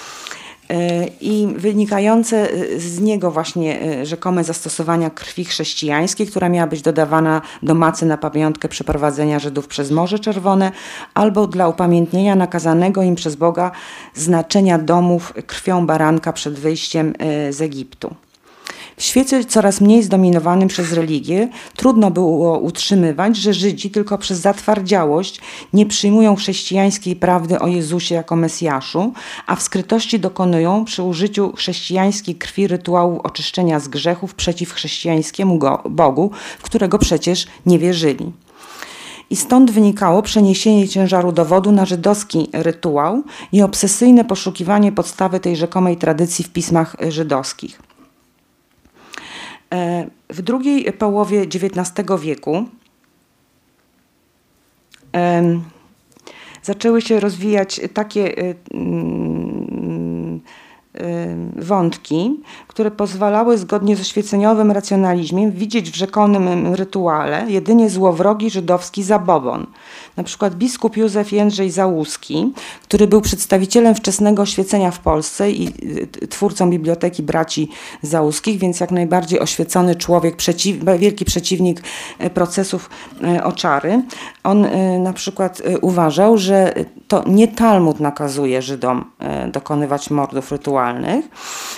I wynikające z niego właśnie rzekome zastosowania krwi chrześcijańskiej, która miała być dodawana do macy na pamiątkę przeprowadzenia Żydów przez Morze Czerwone, albo dla upamiętnienia nakazanego im przez Boga znaczenia domów krwią baranka przed wyjściem z Egiptu. W świecie coraz mniej zdominowanym przez religię trudno było utrzymywać, że Żydzi tylko przez zatwardziałość nie przyjmują chrześcijańskiej prawdy o Jezusie jako Mesjaszu, a w skrytości dokonują przy użyciu chrześcijańskiej krwi rytuału oczyszczenia z grzechów przeciw chrześcijańskiemu Bogu, w którego przecież nie wierzyli. I stąd wynikało przeniesienie ciężaru dowodu na żydowski rytuał i obsesyjne poszukiwanie podstawy tej rzekomej tradycji w pismach żydowskich. W drugiej połowie dziewiętnastego wieku zaczęły się rozwijać takie wątki, które pozwalały zgodnie z oświeceniowym racjonalizmem widzieć w rzekomym rytuale jedynie złowrogi żydowski zabobon. Na przykład biskup Józef Jędrzej Załuski, który był przedstawicielem wczesnego oświecenia w Polsce i twórcą Biblioteki Braci Załuskich, więc jak najbardziej oświecony człowiek, przeciw, wielki przeciwnik procesów oczary. On na przykład uważał, że to nie Talmud nakazuje Żydom dokonywać mordów rytualnych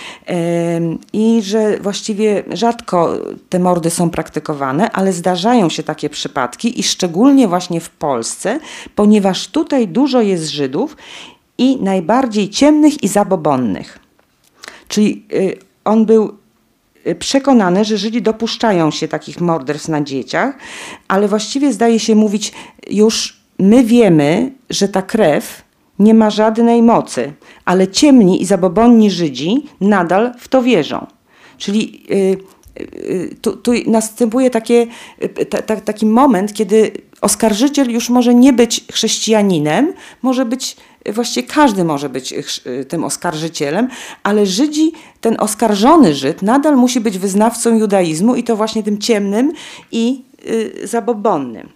i że właściwie rzadko te mordy są praktykowane, ale zdarzają się takie przypadki i szczególnie właśnie w Polsce, ponieważ tutaj dużo jest Żydów i najbardziej ciemnych i zabobonnych. Czyli on był przekonany, że Żydzi dopuszczają się takich morderstw na dzieciach, ale właściwie zdaje się mówić już my wiemy, że ta krew nie ma żadnej mocy, ale ciemni i zabobonni Żydzi nadal w to wierzą. Czyli y, y, tu, tu następuje takie, ta, ta, taki moment, kiedy oskarżyciel już może nie być chrześcijaninem, może być, właściwie każdy może być tym oskarżycielem, ale Żydzi, ten oskarżony Żyd nadal musi być wyznawcą judaizmu i to właśnie tym ciemnym i y, zabobonnym.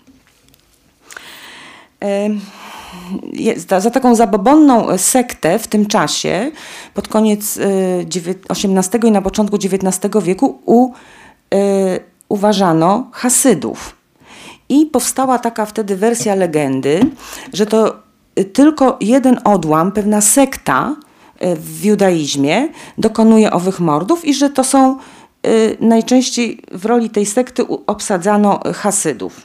Y, Za taką zabobonną sektę w tym czasie, pod koniec osiemnastego i na początku dziewiętnastego wieku u, y, uważano Hasydów. I powstała taka wtedy wersja legendy, że to tylko jeden odłam, pewna sekta w judaizmie dokonuje owych mordów i że to są y, najczęściej w roli tej sekty obsadzano Hasydów.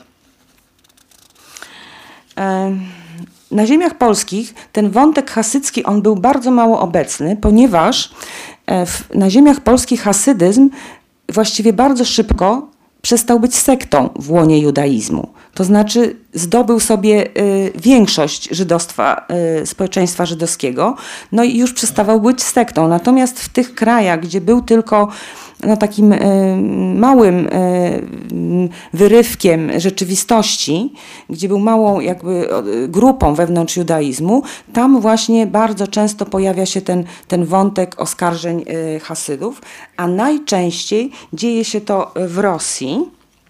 Y, Na ziemiach polskich ten wątek hasycki on był bardzo mało obecny, ponieważ w, na ziemiach polskich hasydyzm właściwie bardzo szybko przestał być sektą w łonie judaizmu. To znaczy zdobył sobie y, większość żydostwa, y, społeczeństwa żydowskiego, no i już przestawał być sektą. Natomiast w tych krajach, gdzie był tylko no, takim y, małym y, wyrywkiem rzeczywistości, gdzie był małą jakby grupą wewnątrz judaizmu, tam właśnie bardzo często pojawia się ten, ten wątek oskarżeń y, Hasydów, a najczęściej dzieje się to w Rosji.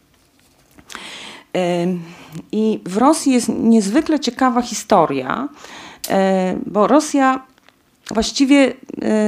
Y, I w Rosji jest niezwykle ciekawa historia, y, bo Rosja właściwie y,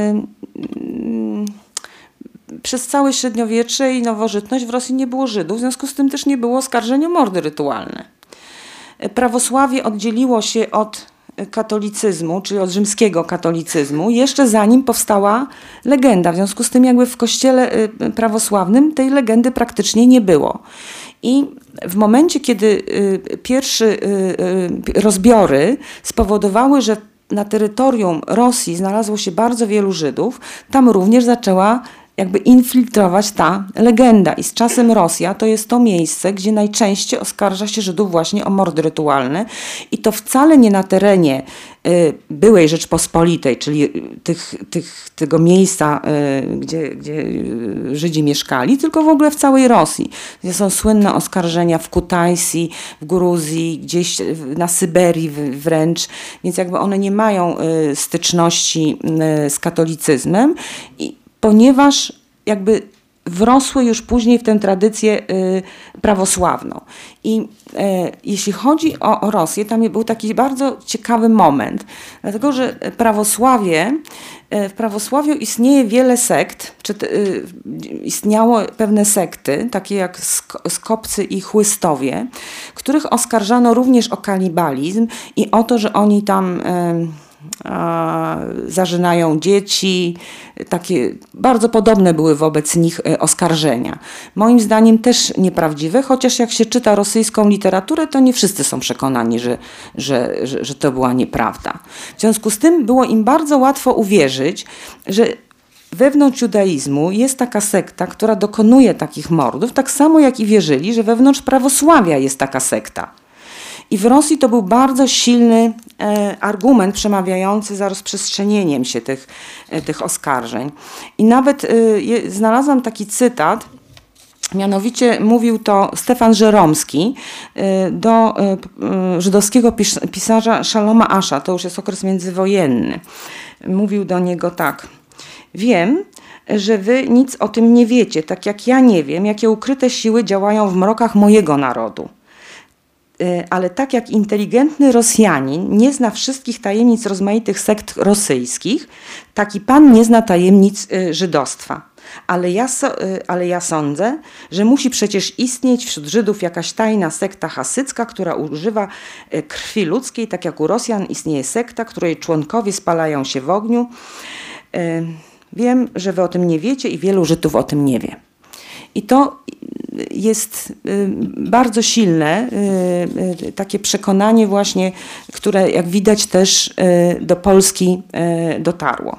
y, przez całe średniowiecze i nowożytność w Rosji nie było Żydów, w związku z tym też nie było oskarżeń o mordy rytualne. Prawosławie oddzieliło się od katolicyzmu, czyli od rzymskiego katolicyzmu, jeszcze zanim powstała legenda. W związku z tym jakby w kościele prawosławnym tej legendy praktycznie nie było. I w momencie, kiedy pierwsze rozbiory spowodowały, że na terytorium Rosji znalazło się bardzo wielu Żydów, tam również zaczęła jakby infiltrować ta legenda. I z czasem Rosja to jest to miejsce, gdzie najczęściej oskarża się Żydów właśnie o mordy rytualne. I to wcale nie na terenie y, byłej Rzeczpospolitej, czyli tych, tych, tego miejsca, y, gdzie, gdzie Żydzi mieszkali, tylko w ogóle w całej Rosji. Gdzie są słynne oskarżenia w Kutajsi, w Gruzji, gdzieś na Syberii wręcz. Więc jakby one nie mają y, styczności y, z katolicyzmem. I ponieważ jakby wrosły już później w tę tradycję y, prawosławną. I y, jeśli chodzi o, o Rosję, tam był taki bardzo ciekawy moment, dlatego że prawosławie, y, w prawosławiu istnieje wiele sekt, czy y, istniało pewne sekty, takie jak sk- Skopcy i Chłystowie, których oskarżano również o kanibalizm i o to, że oni tam y, zażynają dzieci, takie bardzo podobne były wobec nich oskarżenia. Moim zdaniem też nieprawdziwe, chociaż jak się czyta rosyjską literaturę, to nie wszyscy są przekonani, że, że, że, że to była nieprawda. W związku z tym było im bardzo łatwo uwierzyć, że wewnątrz judaizmu jest taka sekta, która dokonuje takich mordów, tak samo jak i wierzyli, że wewnątrz prawosławia jest taka sekta. I w Rosji to był bardzo silny e, argument przemawiający za rozprzestrzenieniem się tych, e, tych oskarżeń. I nawet e, je, znalazłam taki cytat Mianowicie mówił to Stefan Żeromski do żydowskiego pisarza Szaloma Asza, to już jest okres międzywojenny. Mówił do niego tak: wiem, że wy nic o tym nie wiecie, tak jak ja nie wiem, jakie ukryte siły działają w mrokach mojego narodu. Ale tak jak inteligentny Rosjanin nie zna wszystkich tajemnic rozmaitych sekt rosyjskich, tak i pan nie zna tajemnic żydostwa. Ale ja, ale ja sądzę, że musi przecież istnieć wśród Żydów jakaś tajna sekta hasycka, która używa krwi ludzkiej, tak jak u Rosjan istnieje sekta, której członkowie spalają się w ogniu. Wiem, że wy o tym nie wiecie i wielu Żydów o tym nie wie. I to jest bardzo silne takie przekonanie właśnie, które jak widać też do Polski dotarło.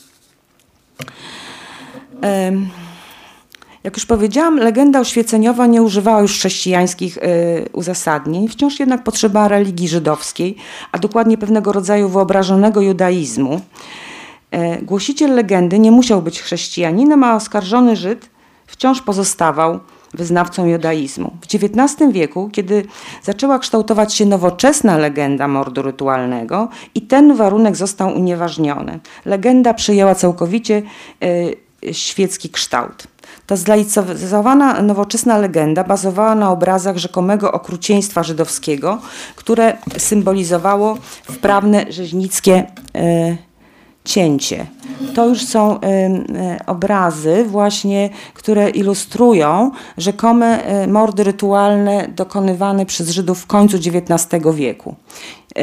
Jak już powiedziałam, legenda oświeceniowa nie używała już chrześcijańskich uzasadnień, wciąż jednak potrzeba religii żydowskiej, a dokładnie pewnego rodzaju wyobrażonego judaizmu. Głosiciel legendy nie musiał być chrześcijaninem, a oskarżony Żyd wciąż pozostawał wyznawcą judaizmu. W dziewiętnastym wieku, kiedy zaczęła kształtować się nowoczesna legenda mordu rytualnego i ten warunek został unieważniony. Legenda przyjęła całkowicie e, świecki kształt. Ta zlaicyzowana nowoczesna legenda bazowała na obrazach rzekomego okrucieństwa żydowskiego, które symbolizowało wprawne rzeźnickie e, cięcie. To już są y, y, obrazy właśnie, które ilustrują rzekome y, mordy rytualne dokonywane przez Żydów w końcu dziewiętnastego wieku. Y,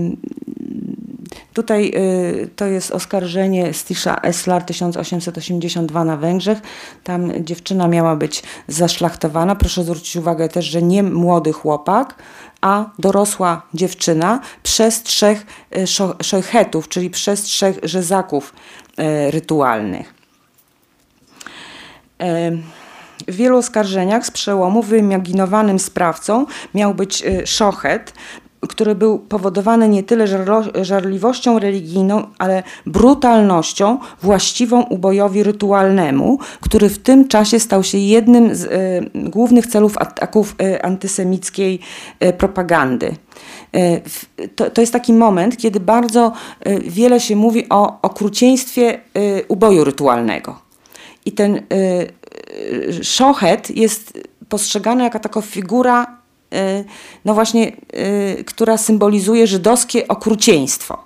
tutaj y, to jest oskarżenie Stisza Eslar tysiąc osiemset osiemdziesiąt dwa na Węgrzech. Tam dziewczyna miała być zaszlachtowana. Proszę zwrócić uwagę też, że nie młody chłopak, a dorosła dziewczyna przez trzech szojchetów, czyli przez trzech rzezaków rytualnych. W wielu oskarżeniach z przełomu wyimaginowanym sprawcą miał być szochet, który był powodowany nie tyle żarliwością religijną, ale brutalnością właściwą ubojowi rytualnemu, który w tym czasie stał się jednym z y, głównych celów ataków y, antysemickiej y, propagandy. Y, to, to jest taki moment, kiedy bardzo y, wiele się mówi o okrucieństwie y, uboju rytualnego. I ten y, y, szochet jest postrzegany jako taka figura, no właśnie, która symbolizuje żydowskie okrucieństwo.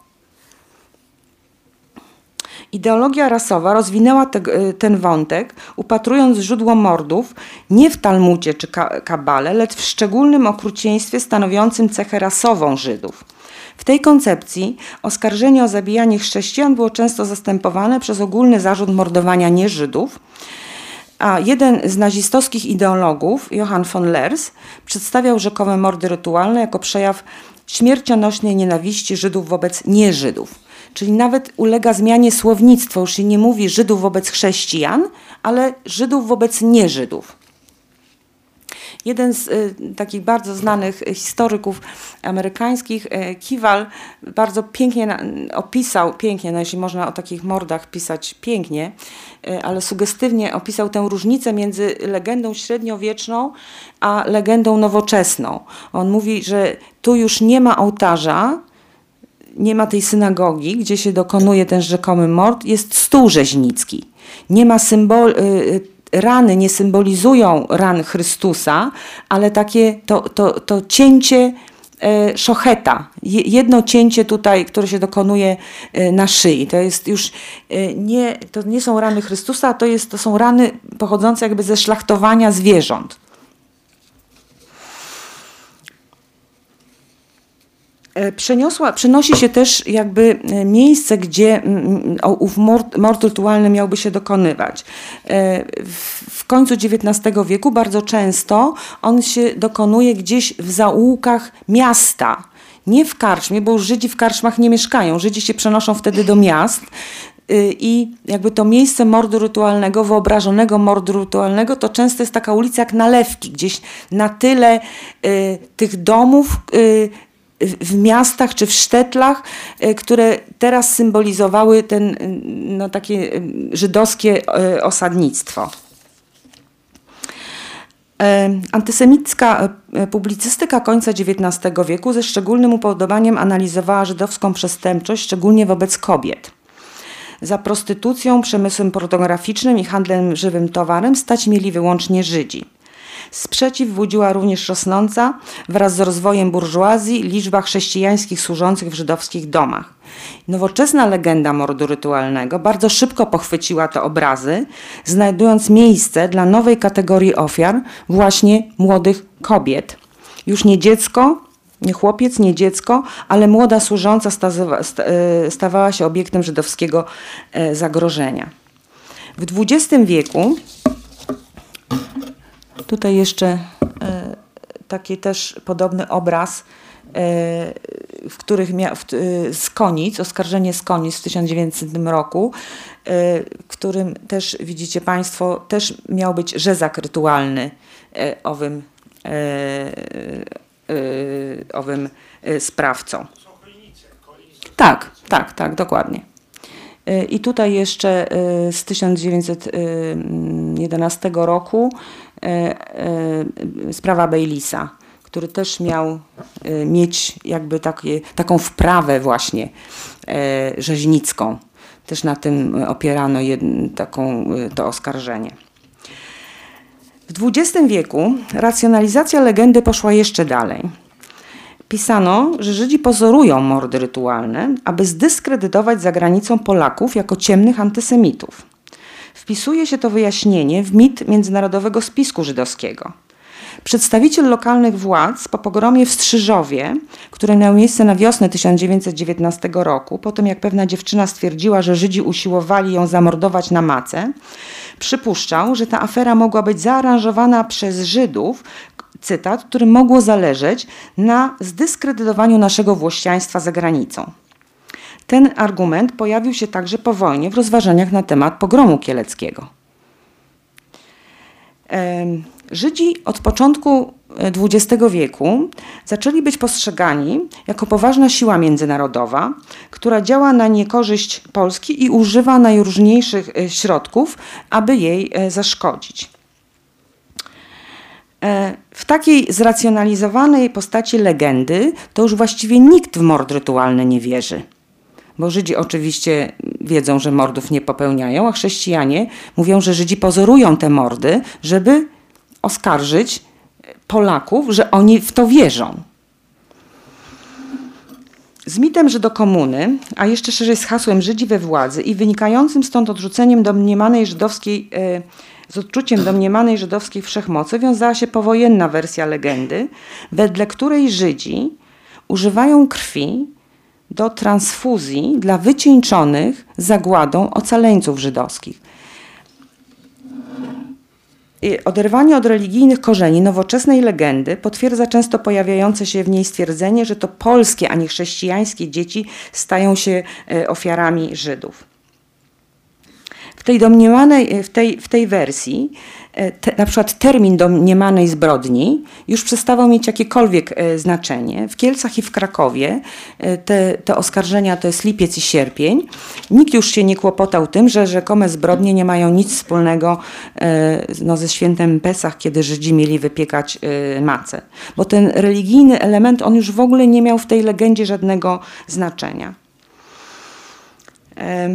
Ideologia rasowa rozwinęła te, ten wątek, upatrując źródło mordów nie w Talmudzie czy Kabale, lecz w szczególnym okrucieństwie stanowiącym cechę rasową Żydów. W tej koncepcji oskarżenie o zabijanie chrześcijan było często zastępowane przez ogólny zarzut mordowania nieżydów, a jeden z nazistowskich ideologów, Johann von Lers, przedstawiał rzekome mordy rytualne jako przejaw śmiercionośnej nienawiści Żydów wobec nieżydów. Czyli nawet ulega zmianie słownictwo, już się nie mówi Żydów wobec chrześcijan, ale Żydów wobec nieżydów. Jeden z y, takich bardzo znanych historyków amerykańskich, y, Kiwal, bardzo pięknie na, opisał, pięknie, no jeśli można o takich mordach pisać pięknie, y, ale sugestywnie opisał tę różnicę między legendą średniowieczną a legendą nowoczesną. On mówi, że tu już nie ma ołtarza, nie ma tej synagogi, gdzie się dokonuje ten rzekomy mord, jest stół rzeźnicki. Nie ma symbol... Y, Rany nie symbolizują ran Chrystusa, ale takie to, to, to cięcie e, szocheta. Jedno cięcie tutaj, które się dokonuje e, na szyi. To jest już e, nie, to nie są rany Chrystusa, to, jest, to są rany pochodzące jakby ze szlachtowania zwierząt. Przeniosła, przenosi się też jakby miejsce, gdzie ów mord, mord rytualny miałby się dokonywać. W końcu dziewiętnastego wieku bardzo często on się dokonuje gdzieś w zaułkach miasta. Nie w karczmie, bo już Żydzi w karczmach nie mieszkają. Żydzi się przenoszą wtedy do miast. I jakby to miejsce mordu rytualnego, wyobrażonego mordu rytualnego, to często jest taka ulica jak Nalewki, gdzieś na tyle y, tych domów, y, w miastach czy w sztetlach, które teraz symbolizowały ten, no, takie żydowskie osadnictwo. Antysemicka publicystyka końca dziewiętnastego wieku ze szczególnym upodobaniem analizowała żydowską przestępczość, szczególnie wobec kobiet. Za prostytucją, przemysłem pornograficznym i handlem żywym towarem stać mieli wyłącznie Żydzi. Sprzeciw budziła również rosnąca wraz z rozwojem burżuazji liczba chrześcijańskich służących w żydowskich domach. Nowoczesna legenda mordu rytualnego bardzo szybko pochwyciła te obrazy, znajdując miejsce dla nowej kategorii ofiar, właśnie młodych kobiet. Już nie dziecko, nie chłopiec, nie dziecko, ale młoda służąca stawała się obiektem żydowskiego zagrożenia. W dwudziestym wieku, tutaj jeszcze taki też podobny obraz, w których mia, w, z Konic, oskarżenie z Konic w tysiąc dziewięćsetnym roku, w którym też widzicie Państwo, też miał być rzezak rytualny owym, owym sprawcą. Tak, tak, tak, dokładnie. I tutaj jeszcze z tysiąc dziewięćset jedenastego roku sprawa Bejlisa, który też miał mieć jakby takie, taką wprawę właśnie rzeźnicką. Też na tym opierano jedn, taką, to oskarżenie. W dwudziestym wieku racjonalizacja legendy poszła jeszcze dalej. Pisano, że Żydzi pozorują mordy rytualne, aby zdyskredytować za granicą Polaków jako ciemnych antysemitów. Wpisuje się to wyjaśnienie w mit międzynarodowego spisku żydowskiego. Przedstawiciel lokalnych władz po pogromie w Strzyżowie, który miał miejsce na wiosnę tysiąc dziewięćset dziewiętnastego roku, po tym jak pewna dziewczyna stwierdziła, że Żydzi usiłowali ją zamordować na macę, przypuszczał, że ta afera mogła być zaaranżowana przez Żydów, cytat, którym mogło zależeć na zdyskredytowaniu naszego włościaństwa za granicą. Ten argument pojawił się także po wojnie w rozważaniach na temat pogromu kieleckiego. Żydzi od początku dwudziestego wieku zaczęli być postrzegani jako poważna siła międzynarodowa, która działa na niekorzyść Polski i używa najróżniejszych środków, aby jej zaszkodzić. W takiej zracjonalizowanej postaci legendy to już właściwie nikt w mord rytualny nie wierzy. Bo Żydzi oczywiście wiedzą, że mordów nie popełniają, a chrześcijanie mówią, że Żydzi pozorują te mordy, żeby oskarżyć Polaków, że oni w to wierzą. Z mitem Żydo komuny, a jeszcze szerzej z hasłem Żydzi we władzy i wynikającym stąd odrzuceniem domniemanej żydowskiej, z odczuciem domniemanej żydowskiej wszechmocy wiązała się powojenna wersja legendy, wedle której Żydzi używają krwi do transfuzji dla wycieńczonych zagładą ocaleńców żydowskich. Oderwanie od religijnych korzeni nowoczesnej legendy potwierdza często pojawiające się w niej stwierdzenie, że to polskie, a nie chrześcijańskie dzieci stają się ofiarami Żydów. W tej domniemanej, w tej, w tej wersji te, na przykład termin domniemanej zbrodni już przestawał mieć jakiekolwiek e, znaczenie. W Kielcach i w Krakowie e, te, te oskarżenia to jest lipiec i sierpień. Nikt już się nie kłopotał tym, że rzekome zbrodnie nie mają nic wspólnego e, no, ze świętem Pesach, kiedy Żydzi mieli wypiekać e, macę. Bo ten religijny element, on już w ogóle nie miał w tej legendzie żadnego znaczenia. E,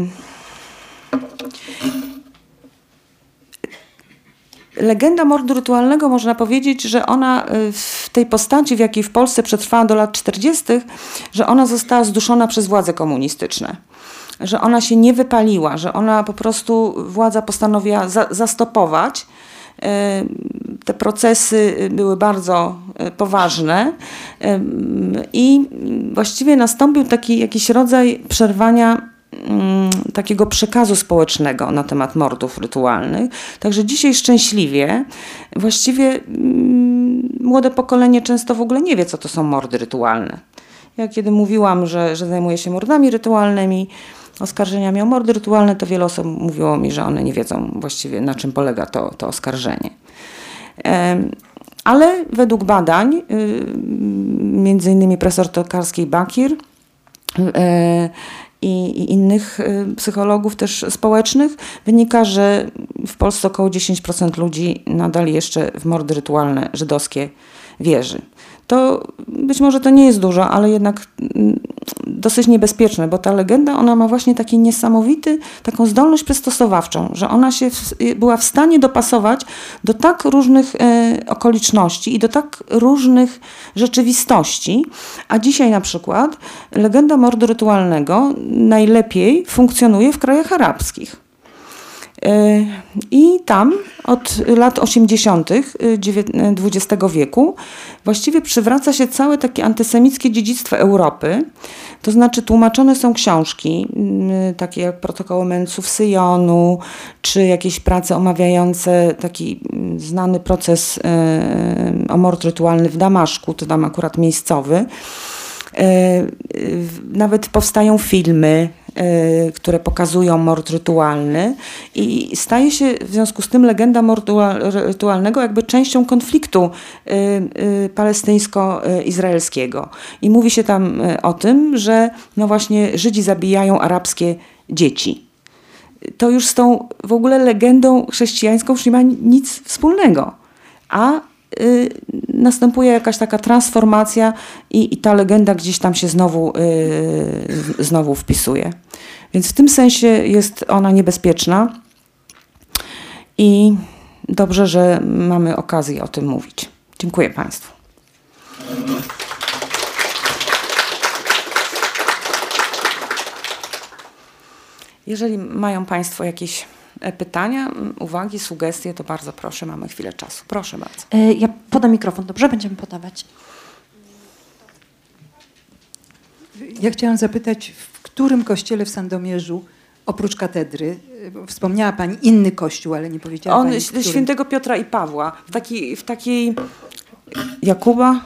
Legenda mordu rytualnego, można powiedzieć, że ona w tej postaci, w jakiej w Polsce przetrwała do lat czterdziestych, że ona została zduszona przez władze komunistyczne. Że ona się nie wypaliła, że ona po prostu, władza postanowiła za, zastopować. Te procesy były bardzo poważne i właściwie nastąpił taki jakiś rodzaj przerwania takiego przekazu społecznego na temat mordów rytualnych. Także dzisiaj szczęśliwie właściwie młode pokolenie często w ogóle nie wie, co to są mordy rytualne. Ja kiedy mówiłam, że, że zajmuję się mordami rytualnymi, oskarżeniami o mordy rytualne, to wiele osób mówiło mi, że one nie wiedzą właściwie, na czym polega to, to oskarżenie. Ale według badań, między innymi profesor Tokarskiej-Bakir, I, i innych psychologów też społecznych, wynika, że w Polsce około dziesięć procent ludzi nadal jeszcze w mordy rytualne żydowskie wierzy. To być może to nie jest dużo, ale jednak dosyć niebezpieczne, bo ta legenda, ona ma właśnie taki niesamowity, taką zdolność przystosowawczą, że ona się w, była w stanie dopasować do tak różnych e, okoliczności i do tak różnych rzeczywistości, a dzisiaj na przykład legenda mordu rytualnego najlepiej funkcjonuje w krajach arabskich. I tam od lat osiemdziesiątych dwudziestego wieku właściwie przywraca się całe takie antysemickie dziedzictwo Europy. To znaczy tłumaczone są książki, takie jak Protokoły Mędrców Syjonu, czy jakieś prace omawiające taki znany proces o mord rytualny w Damaszku, to tam akurat miejscowy. Nawet powstają filmy, które pokazują mord rytualny i staje się w związku z tym legenda mordu rytualnego jakby częścią konfliktu palestyńsko-izraelskiego. I mówi się tam o tym, że no właśnie Żydzi zabijają arabskie dzieci. To już z tą w ogóle legendą chrześcijańską już nie ma nic wspólnego. A Y, następuje jakaś taka transformacja i, i ta legenda gdzieś tam się znowu, y, znowu wpisuje. Więc w tym sensie jest ona niebezpieczna i dobrze, że mamy okazję o tym mówić. Dziękuję Państwu. Jeżeli mają Państwo jakieś pytania, uwagi, sugestie, to bardzo proszę, mamy chwilę czasu. Proszę bardzo. Ja podam mikrofon, dobrze? Będziemy podawać. Ja chciałam zapytać, w którym kościele w Sandomierzu, oprócz katedry, wspomniała Pani inny kościół, ale nie powiedziała On, Pani, w którym... Świętego Piotra i Pawła, w takiej, w takiej Jakuba?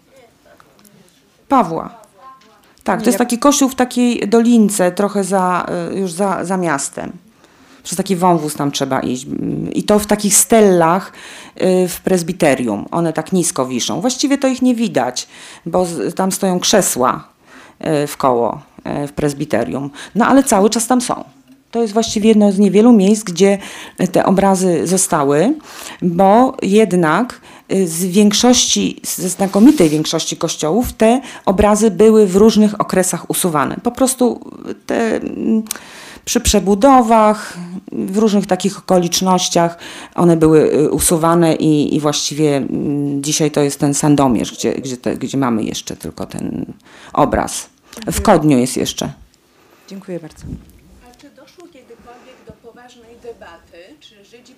Pawła. Tak, to jest taki kościół w takiej dolince, trochę za, już za, za miastem. Przez taki wąwóz tam trzeba iść. I to w takich stellach w prezbiterium. One tak nisko wiszą. Właściwie to ich nie widać, bo tam stoją krzesła w koło w prezbiterium. No ale cały czas tam są. To jest właściwie jedno z niewielu miejsc, gdzie te obrazy zostały, bo jednak z większości, ze znakomitej większości kościołów te obrazy były w różnych okresach usuwane. Po prostu te... Przy przebudowach, w różnych takich okolicznościach one były usuwane i, i właściwie dzisiaj to jest ten Sandomierz, gdzie, gdzie, te, gdzie mamy jeszcze tylko ten obraz. Dziękuję. W Kodniu jest jeszcze. Dziękuję bardzo. A czy doszło kiedykolwiek do poważnej debaty, czy Żydzi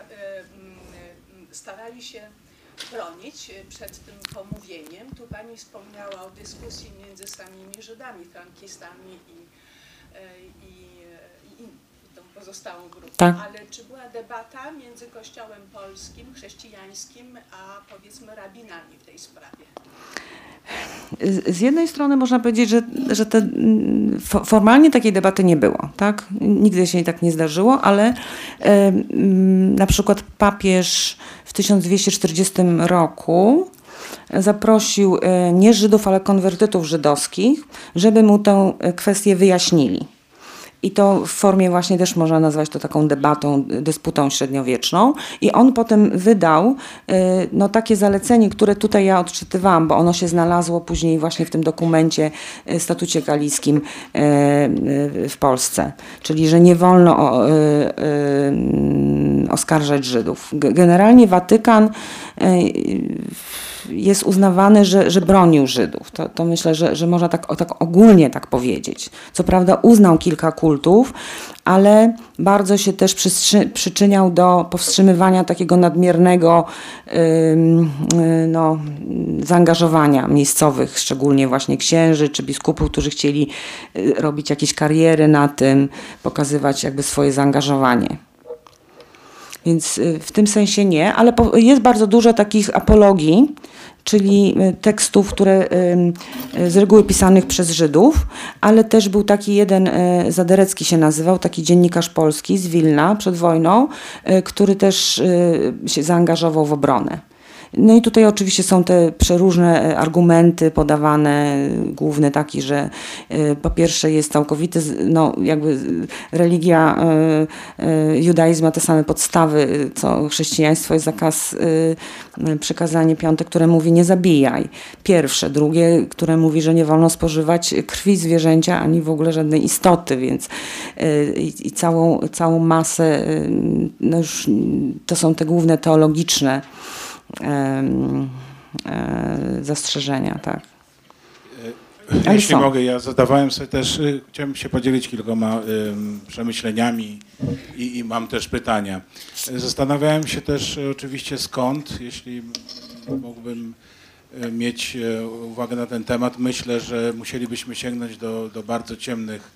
starali się bronić przed tym pomówieniem? Tu Pani wspomniała o dyskusji między samymi Żydami, frankistami i, i pozostałą grupą, tak. Ale czy była debata między Kościołem polskim, chrześcijańskim, a powiedzmy rabinami w tej sprawie? Z jednej strony można powiedzieć, że, że te, formalnie takiej debaty nie było, tak? Nigdy się tak nie zdarzyło, ale e, na przykład papież w tysiąc dwieście czterdziestym roku zaprosił e, nie Żydów, ale konwertytów żydowskich, żeby mu tę kwestię wyjaśnili. I to w formie właśnie też można nazwać to taką debatą, dysputą średniowieczną. I on potem wydał no, takie zalecenie, które tutaj ja odczytywałam, bo ono się znalazło później właśnie w tym dokumencie, statucie galickim w Polsce. Czyli, że nie wolno o, oskarżać Żydów. Generalnie Watykan jest uznawany, że, że bronił Żydów. To, to myślę, że, że można tak, tak ogólnie tak powiedzieć. Co prawda uznał kilka kultów, ale bardzo się też przystrzy, przyczyniał do powstrzymywania takiego nadmiernego yy, yy, no, zaangażowania miejscowych, szczególnie właśnie księży czy biskupów, którzy chcieli yy, robić jakieś kariery na tym, pokazywać jakby swoje zaangażowanie. Więc w tym sensie nie, ale jest bardzo dużo takich apologii, czyli tekstów, które z reguły pisanych przez Żydów, ale też był taki jeden, Zaderecki się nazywał, taki dziennikarz polski z Wilna przed wojną, który też się zaangażował w obronę. No i tutaj oczywiście są te przeróżne argumenty podawane, główny taki, że po pierwsze jest całkowity, no jakby religia, judaizm ma te same podstawy, co chrześcijaństwo, jest zakaz, przykazanie piąte, które mówi nie zabijaj. Pierwsze, drugie, które mówi, że nie wolno spożywać krwi zwierzęcia, ani w ogóle żadnej istoty, więc i, i całą, całą masę, no już to są te główne teologiczne um, um, zastrzeżenia, tak. Ale Jeśli są. mogę, ja zadawałem sobie też, chciałem się podzielić kilkoma um, przemyśleniami i, i mam też pytania. Zastanawiałem się też oczywiście skąd, jeśli mógłbym mieć uwagę na ten temat, myślę, że musielibyśmy sięgnąć do, do bardzo ciemnych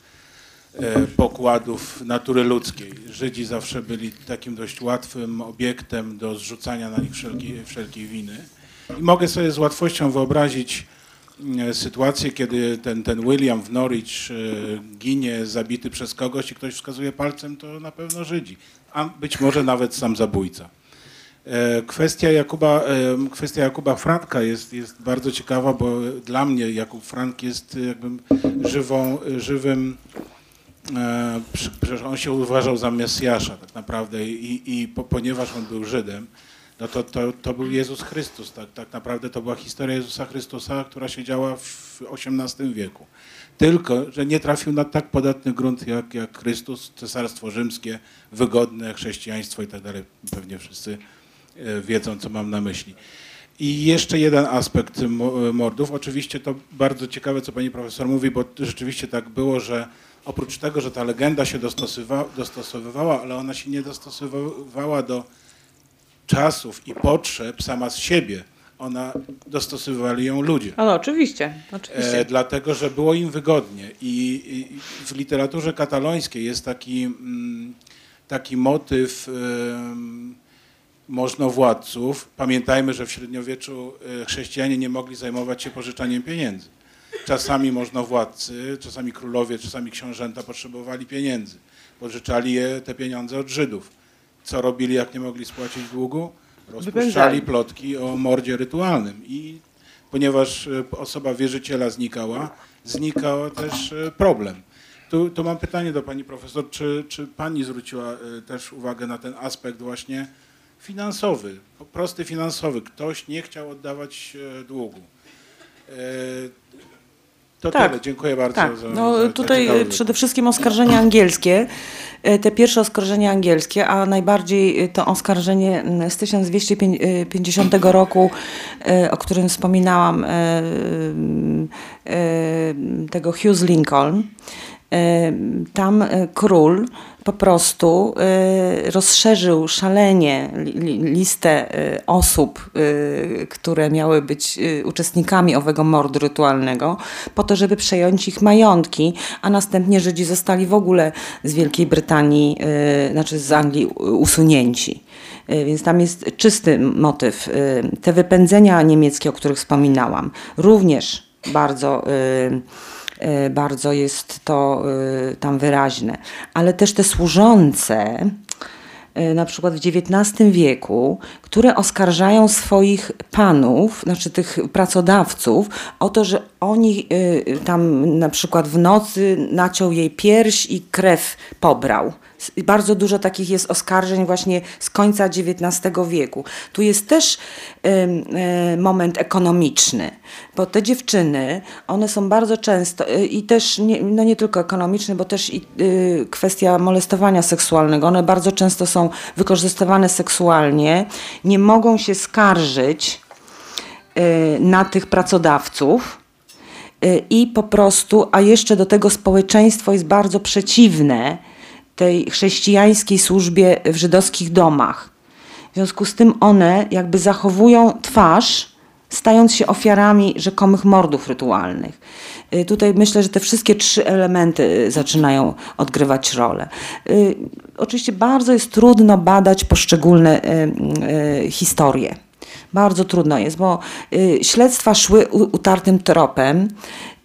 pokładów natury ludzkiej. Żydzi zawsze byli takim dość łatwym obiektem do zrzucania na nich wszelkiej, wszelkiej winy. I mogę sobie z łatwością wyobrazić sytuację, kiedy ten, ten William w Norwich ginie zabity przez kogoś i ktoś wskazuje palcem, to na pewno Żydzi, a być może nawet sam zabójca. Kwestia Jakuba, kwestia Jakuba Franka jest, jest bardzo ciekawa, bo dla mnie Jakub Frank jest jakby żywą, żywym, przecież on się uważał za Mesjasza tak naprawdę i, i po, ponieważ on był Żydem, no to, to, to był Jezus Chrystus, tak, tak naprawdę to była historia Jezusa Chrystusa, która się działa w osiemnastym wieku. Tylko, że nie trafił na tak podatny grunt jak, jak Chrystus, Cesarstwo Rzymskie, wygodne, chrześcijaństwo i tak dalej. Pewnie wszyscy wiedzą, co mam na myśli. I jeszcze jeden aspekt mordów. Oczywiście to bardzo ciekawe, co pani profesor mówi, bo rzeczywiście tak było, że oprócz tego, że ta legenda się dostosowywa, dostosowywała, ale ona się nie dostosowywała do czasów i potrzeb sama z siebie. Ona dostosowywali ją ludzie. No, oczywiście. oczywiście. E, dlatego, że było im wygodnie. I, i w literaturze katalońskiej jest taki, mm, taki motyw um, możnowładców. Pamiętajmy, że w średniowieczu chrześcijanie nie mogli zajmować się pożyczaniem pieniędzy. Czasami możnowładcy, czasami królowie, czasami książęta potrzebowali pieniędzy. Pożyczali je, te pieniądze od Żydów. Co robili, jak nie mogli spłacić długu? Rozpuszczali plotki o mordzie rytualnym. I ponieważ osoba wierzyciela znikała, znikał też problem. Tu, tu mam pytanie do pani profesor. Czy, czy pani zwróciła też uwagę na ten aspekt właśnie finansowy, prosty finansowy? Ktoś nie chciał oddawać długu. To tak, tyle. Dziękuję bardzo. Tak. Za, no, za tutaj przede wszystkim oskarżenia angielskie. Te pierwsze oskarżenia angielskie, a najbardziej to oskarżenie z tysiąc dwieście pięćdziesiątego roku, o którym wspominałam, tego Hughes Lincoln. Tam król po prostu rozszerzył szalenie listę osób, które miały być uczestnikami owego mordu rytualnego, po to, żeby przejąć ich majątki, a następnie Żydzi zostali w ogóle z Wielkiej Brytanii, znaczy z Anglii usunięci. Więc tam jest czysty motyw. Te wypędzenia niemieckie, o których wspominałam, również bardzo bardzo jest to tam wyraźne, ale też te służące, na przykład w dziewiętnastym wieku, które oskarżają swoich panów, znaczy tych pracodawców, o to, że oni tam na przykład w nocy naciął jej pierś i krew pobrał. Bardzo dużo takich jest oskarżeń właśnie z końca dziewiętnastego wieku. Tu jest też y, y, moment ekonomiczny, bo te dziewczyny, one są bardzo często y, i też nie, no nie tylko ekonomiczny, bo też i y, kwestia molestowania seksualnego. One bardzo często są wykorzystywane seksualnie, nie mogą się skarżyć y, na tych pracodawców. Y, I po prostu, a jeszcze do tego społeczeństwo jest bardzo przeciwne tej chrześcijańskiej służbie w żydowskich domach. W związku z tym one jakby zachowują twarz, stając się ofiarami rzekomych mordów rytualnych. Tutaj myślę, że te wszystkie trzy elementy zaczynają odgrywać rolę. Oczywiście bardzo jest trudno badać poszczególne historie. Bardzo trudno jest, bo śledztwa szły utartym tropem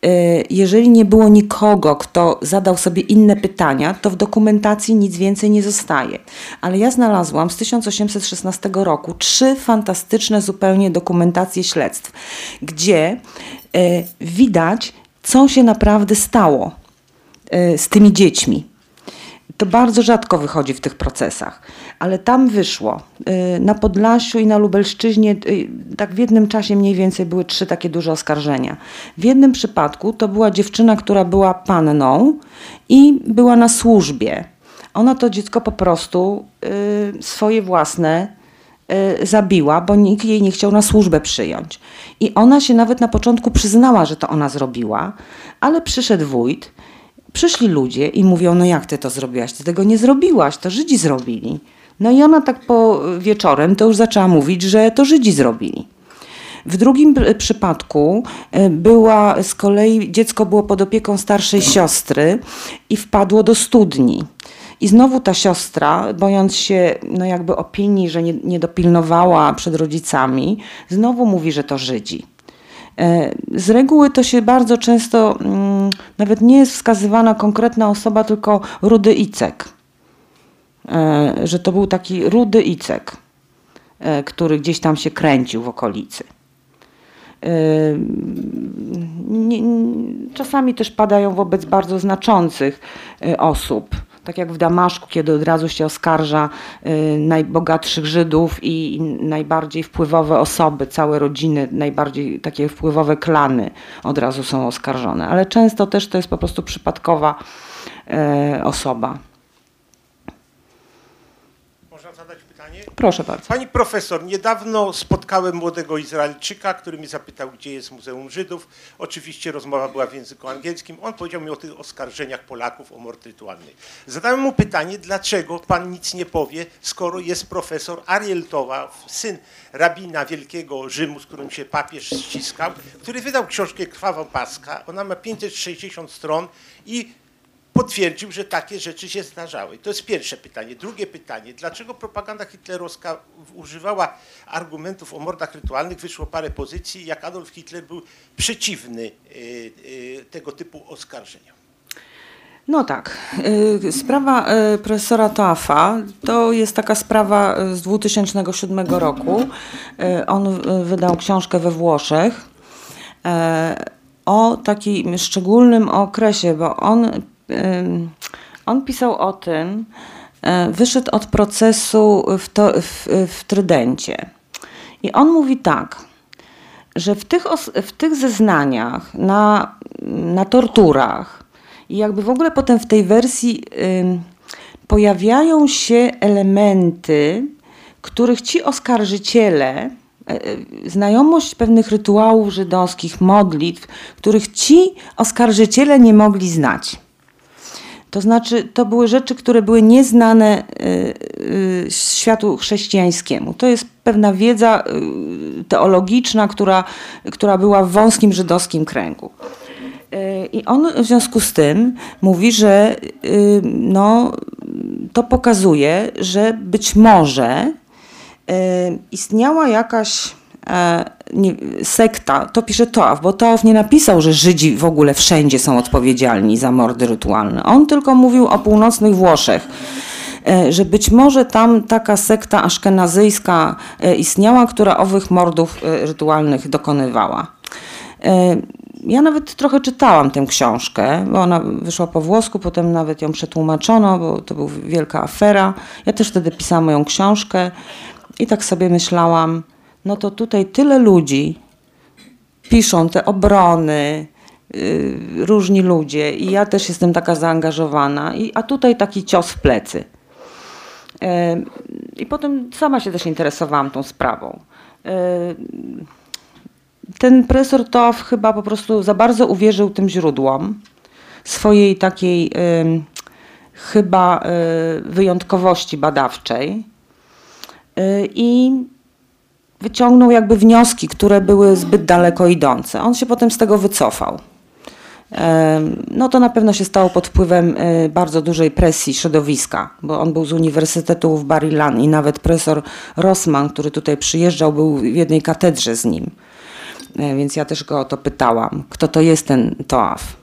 jeżeli nie było nikogo, kto zadał sobie inne pytania, to w dokumentacji nic więcej nie zostaje. Ale ja znalazłam z tysiąc osiemset szesnastego roku trzy fantastyczne zupełnie dokumentacje śledztw, gdzie widać, co się naprawdę stało z tymi dziećmi. To bardzo rzadko wychodzi w tych procesach, ale tam wyszło. Na Podlasiu i na Lubelszczyźnie tak w jednym czasie mniej więcej były trzy takie duże oskarżenia. W jednym przypadku to była dziewczyna, która była panną i była na służbie. Ona to dziecko po prostu swoje własne zabiła, bo nikt jej nie chciał na służbę przyjąć. I ona się nawet na początku przyznała, że to ona zrobiła, ale przyszedł wójt, przyszli ludzie i mówią, no jak ty to zrobiłaś? Ty tego nie zrobiłaś, to Żydzi zrobili. No i ona tak po wieczorem to już zaczęła mówić, że to Żydzi zrobili. W drugim przypadku była z kolei, dziecko było pod opieką starszej siostry i wpadło do studni. I znowu ta siostra, bojąc się no jakby opinii, że nie, nie dopilnowała przed rodzicami, znowu mówi, że to Żydzi. Z reguły to się bardzo często, nawet nie jest wskazywana konkretna osoba, tylko rudy Icek. Że to był taki rudy Icek, który gdzieś tam się kręcił w okolicy. Nie, czasami też padają wobec bardzo znaczących osób. Tak jak w Damaszku, kiedy od razu się oskarża y, najbogatszych Żydów i, i najbardziej wpływowe osoby, całe rodziny, najbardziej takie wpływowe klany od razu są oskarżone. Ale często też to jest po prostu przypadkowa y, osoba. Można zadać pytanie? Proszę bardzo. Pani profesor, niedawno spotkałem młodego Izraelczyka, który mnie zapytał, gdzie jest Muzeum Żydów. Oczywiście rozmowa była w języku angielskim. On powiedział mi o tych oskarżeniach Polaków o mord rytualny. Zadałem mu pytanie, dlaczego pan nic nie powie, skoro jest profesor Ariel Towa, syn rabina Wielkiego Rzymu, z którym się papież ściskał, który wydał książkę Krwawa Paska. Ona ma pięćset sześćdziesiąt stron i potwierdził, że takie rzeczy się zdarzały. To jest pierwsze pytanie. Drugie pytanie. Dlaczego propaganda hitlerowska używała argumentów o mordach rytualnych? Wyszło parę pozycji, jak Adolf Hitler był przeciwny y, y, tego typu oskarżeniom. No tak. Sprawa profesora Toafa to jest taka sprawa z dwa tysiące siódmego roku. On wydał książkę we Włoszech o takim szczególnym okresie, bo on On pisał o tym, wyszedł od procesu w, to, w, w Trydencie. I on mówi tak, że w tych, w tych zeznaniach na, na torturach i jakby w ogóle potem w tej wersji y, pojawiają się elementy, których ci oskarżyciele, y, znajomość pewnych rytuałów żydowskich, modlitw, których ci oskarżyciele nie mogli znać. To znaczy, to były rzeczy, które były nieznane y, y, światu chrześcijańskiemu. To jest pewna wiedza y, teologiczna, która, która była w wąskim żydowskim kręgu. Y, I on w związku z tym mówi, że y, no, to pokazuje, że być może y, istniała jakaś Nie, sekta, to pisze Toaf, bo Toaf nie napisał, że Żydzi w ogóle wszędzie są odpowiedzialni za mordy rytualne. On tylko mówił o północnych Włoszech, że być może tam taka sekta aszkenazyjska istniała, która owych mordów rytualnych dokonywała. Ja nawet trochę czytałam tę książkę, bo ona wyszła po włosku, potem nawet ją przetłumaczono, bo to była wielka afera. Ja też wtedy pisałam moją książkę i tak sobie myślałam, no to tutaj tyle ludzi piszą te obrony, yy, różni ludzie i ja też jestem taka zaangażowana, i, a tutaj taki cios w plecy. Yy, I potem sama się też interesowałam tą sprawą. Yy, ten profesor Toaf chyba po prostu za bardzo uwierzył tym źródłom swojej takiej yy, chyba yy, wyjątkowości badawczej yy, i wyciągnął jakby wnioski, które były zbyt daleko idące. On się potem z tego wycofał. No to na pewno się stało pod wpływem bardzo dużej presji środowiska, bo on był z Uniwersytetu w Bar Ilan i nawet profesor Rossman, który tutaj przyjeżdżał, był w jednej katedrze z nim. więc ja też go o to pytałam, kto to jest ten Toaf.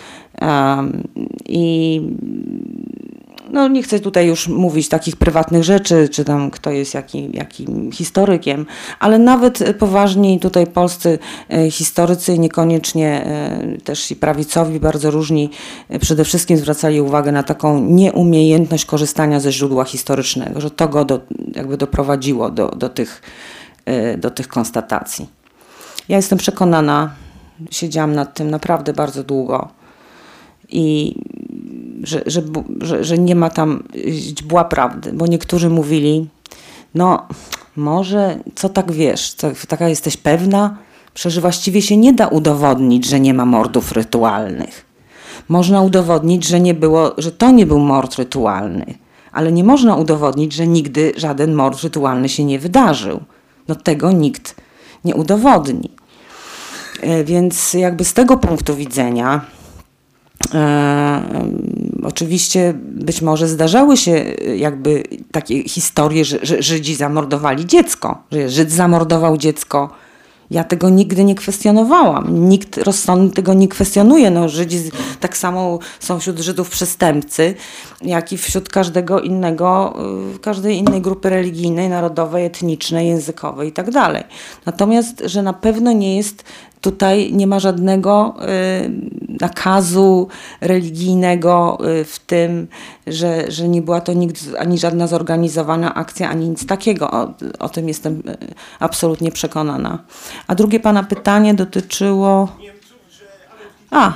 I no nie chcę tutaj już mówić takich prywatnych rzeczy, czy tam kto jest jakim, jakim historykiem, ale nawet poważni tutaj polscy historycy, niekoniecznie też i prawicowi, bardzo różni, przede wszystkim zwracali uwagę na taką nieumiejętność korzystania ze źródła historycznego, że to go do, jakby doprowadziło do, do, tych, do tych konstatacji. Ja jestem przekonana, siedziałam nad tym naprawdę bardzo długo, i że, że, że, że nie ma tam źdźbła prawdy, bo niektórzy mówili, no może, co tak wiesz, co, taka jesteś pewna? Przecież właściwie się nie da udowodnić, że nie ma mordów rytualnych. Można udowodnić, że nie było, że to nie był mord rytualny, ale nie można udowodnić, że nigdy żaden mord rytualny się nie wydarzył. No tego nikt nie udowodni. Więc jakby z tego punktu widzenia E, oczywiście być może zdarzały się jakby takie historie, że, że Żydzi zamordowali dziecko, że Żyd zamordował dziecko. Ja tego nigdy nie kwestionowałam. Nikt rozsądny tego nie kwestionuje. No, Żydzi tak samo są wśród Żydów przestępcy, jak i wśród każdego innego, każdej innej grupy religijnej, narodowej, etnicznej, językowej i tak dalej. Natomiast, że na pewno nie jest tutaj, nie ma żadnego y, nakazu religijnego y, w tym, że, że nie była to nigdy ani żadna zorganizowana akcja, ani nic takiego. O, o tym jestem y, absolutnie przekonana. A drugie pana pytanie dotyczyło... A.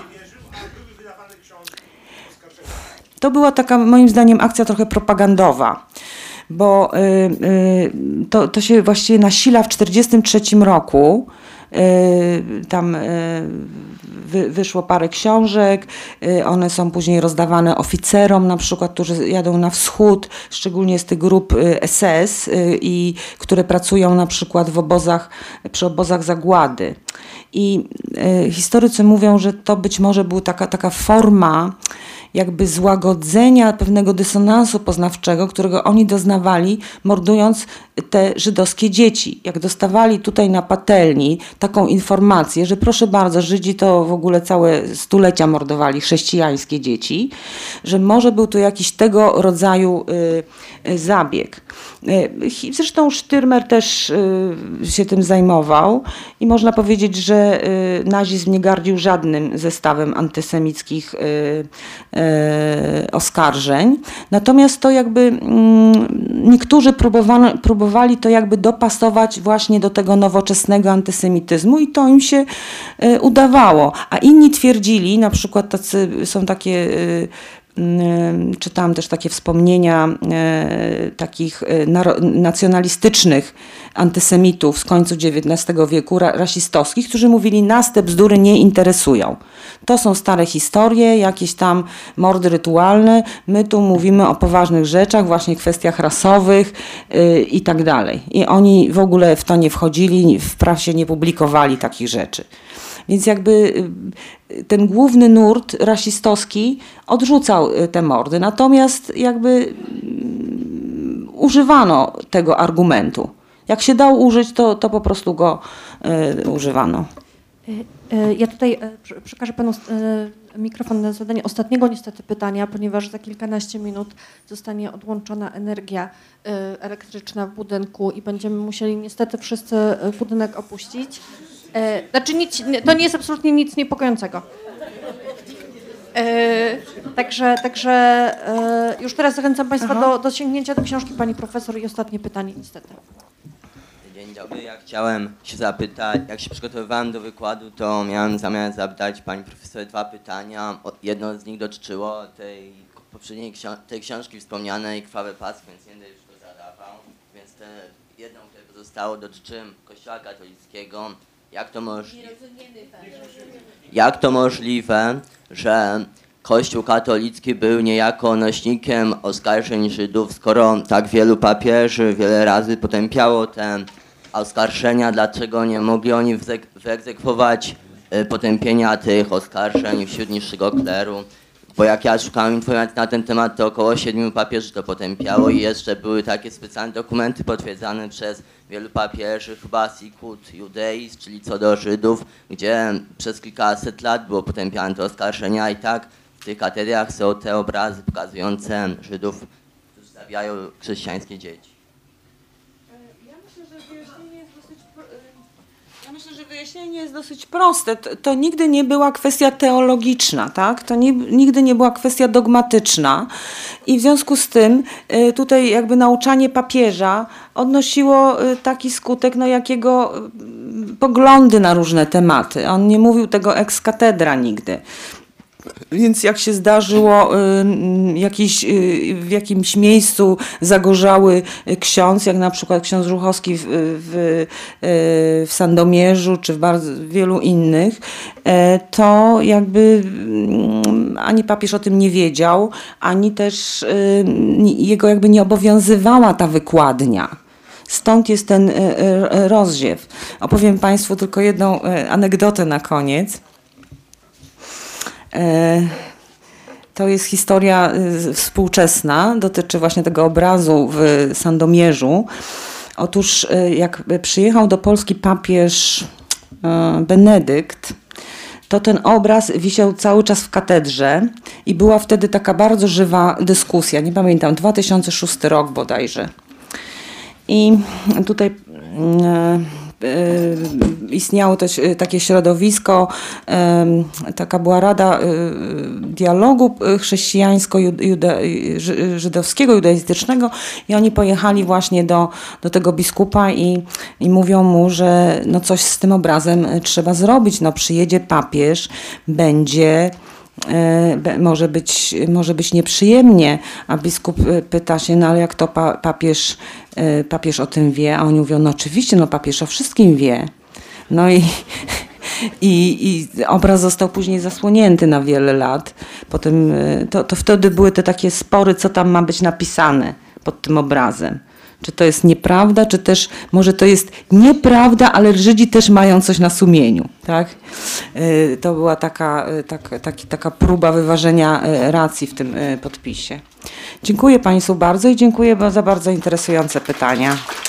To była taka, moim zdaniem, akcja trochę propagandowa, bo y, y, to, to się właściwie nasila w tysiąc dziewięćset czterdziestym trzecim roku. Y, tam y, wy, wyszło parę książek, y, one są później rozdawane oficerom, na przykład, którzy jadą na wschód, szczególnie z tych grup y, S S, y, i które pracują na przykład w obozach, przy obozach zagłady. I y, historycy mówią, że to być może była taka, taka forma jakby złagodzenia pewnego dysonansu poznawczego, którego oni doznawali, mordując te żydowskie dzieci. Jak dostawali tutaj na patelni taką informację, że proszę bardzo, Żydzi to w ogóle całe stulecia mordowali chrześcijańskie dzieci, że może był to jakiś tego rodzaju y, y, zabieg. Y, zresztą Stürmer też y, się tym zajmował i można powiedzieć, że y, nazizm nie gardził żadnym zestawem antysemickich y, y, oskarżeń. Natomiast to jakby y, niektórzy próbowano, próbowali to jakby dopasować właśnie do tego nowoczesnego antysemityzmu i to im się y, udawało. A inni twierdzili, na przykład tacy, są takie... Y, Czytałam też takie wspomnienia e, takich e, nacjonalistycznych antysemitów z końca dziewiętnastego wieku, ra, rasistowskich, którzy mówili, nas te bzdury nie interesują. To są stare historie, jakieś tam mordy rytualne, my tu mówimy o poważnych rzeczach, właśnie kwestiach rasowych e, i tak dalej. I oni w ogóle w to nie wchodzili, w prasie nie publikowali takich rzeczy. Więc jakby ten główny nurt rasistowski odrzucał te mordy. Natomiast jakby używano tego argumentu. Jak się dał użyć, to, to po prostu go y, używano. Ja tutaj przekażę panu mikrofon na zadanie ostatniego niestety pytania, ponieważ za kilkanaście minut zostanie odłączona energia elektryczna w budynku i będziemy musieli niestety wszyscy budynek opuścić. Znaczy nic, to nie jest absolutnie nic niepokojącego. E, także także e, już teraz zachęcam Państwa do, do sięgnięcia do książki pani profesor i ostatnie pytanie niestety. Dzień dobry, ja chciałem się zapytać, jak się przygotowywałem do wykładu, to miałem zamiar zadać pani profesor dwa pytania. Jedno z nich dotyczyło tej poprzedniej ksi- tej książki wspomnianej Krwawe Pasy, więc nie będę już to zadawał. Więc te jedno, które pozostało, dotyczy Kościoła katolickiego. Jak to możliwe? Jak to możliwe, że Kościół katolicki był niejako nośnikiem oskarżeń Żydów, skoro tak wielu papieży wiele razy potępiało te oskarżenia, dlaczego nie mogli oni wyegzekwować potępienia tych oskarżeń wśród niższego kleru? Bo jak ja szukałem informacji na ten temat, to około siedmiu papieży to potępiało i jeszcze były takie specjalne dokumenty potwierdzane przez wielu papieży, chyba Sicut Judaeis, czyli co do Żydów, gdzie przez kilkaset lat było potępiane te oskarżenia i tak w tych katedrach są te obrazy pokazujące Żydów, którzy zabijają chrześcijańskie dzieci. Ja myślę, że wyjaśnienie jest dosyć, ja myślę, że wyjaśnienie jest dosyć proste. To, to nigdy nie była kwestia teologiczna, tak? To nie, nigdy nie była kwestia dogmatyczna i w związku z tym y, tutaj jakby nauczanie papieża odnosiło y, taki skutek, no jakiego y, poglądy na różne tematy. On nie mówił tego ex cathedra nigdy. Więc jak się zdarzyło y, jakiś, y, w jakimś miejscu zagorzały ksiądz, jak na przykład ksiądz Żuchowski w, w, y, w Sandomierzu czy w bardzo wielu innych, y, to jakby y, ani papież o tym nie wiedział, ani też y, jego jakby nie obowiązywała ta wykładnia. Stąd jest ten y, y, rozziew. Opowiem Państwu tylko jedną y, anegdotę na koniec. To jest historia współczesna, dotyczy właśnie tego obrazu w Sandomierzu. Otóż jak przyjechał do Polski papież Benedykt, to ten obraz wisiał cały czas w katedrze i była wtedy taka bardzo żywa dyskusja. Nie pamiętam, dwa tysiące szósty rok bodajże. I tutaj istniało też takie środowisko, taka była Rada Dialogu Chrześcijańsko-Żydowskiego, judaistycznego i oni pojechali właśnie do, do tego biskupa i, i mówią mu, że no coś z tym obrazem trzeba zrobić. No przyjedzie papież, będzie... Może być, może być nieprzyjemnie, a biskup pyta się, no ale jak to pa, papież, papież o tym wie, a oni mówią, no oczywiście, no papież o wszystkim wie. No i, i, i obraz został później zasłonięty na wiele lat. Potem to, to wtedy były te takie spory, co tam ma być napisane pod tym obrazem. Czy to jest nieprawda, czy też może to jest nieprawda, ale Żydzi też mają coś na sumieniu, tak? To była taka, taka, taki, taka próba wyważenia racji w tym podpisie. Dziękuję Państwu bardzo i dziękuję za bardzo interesujące pytania.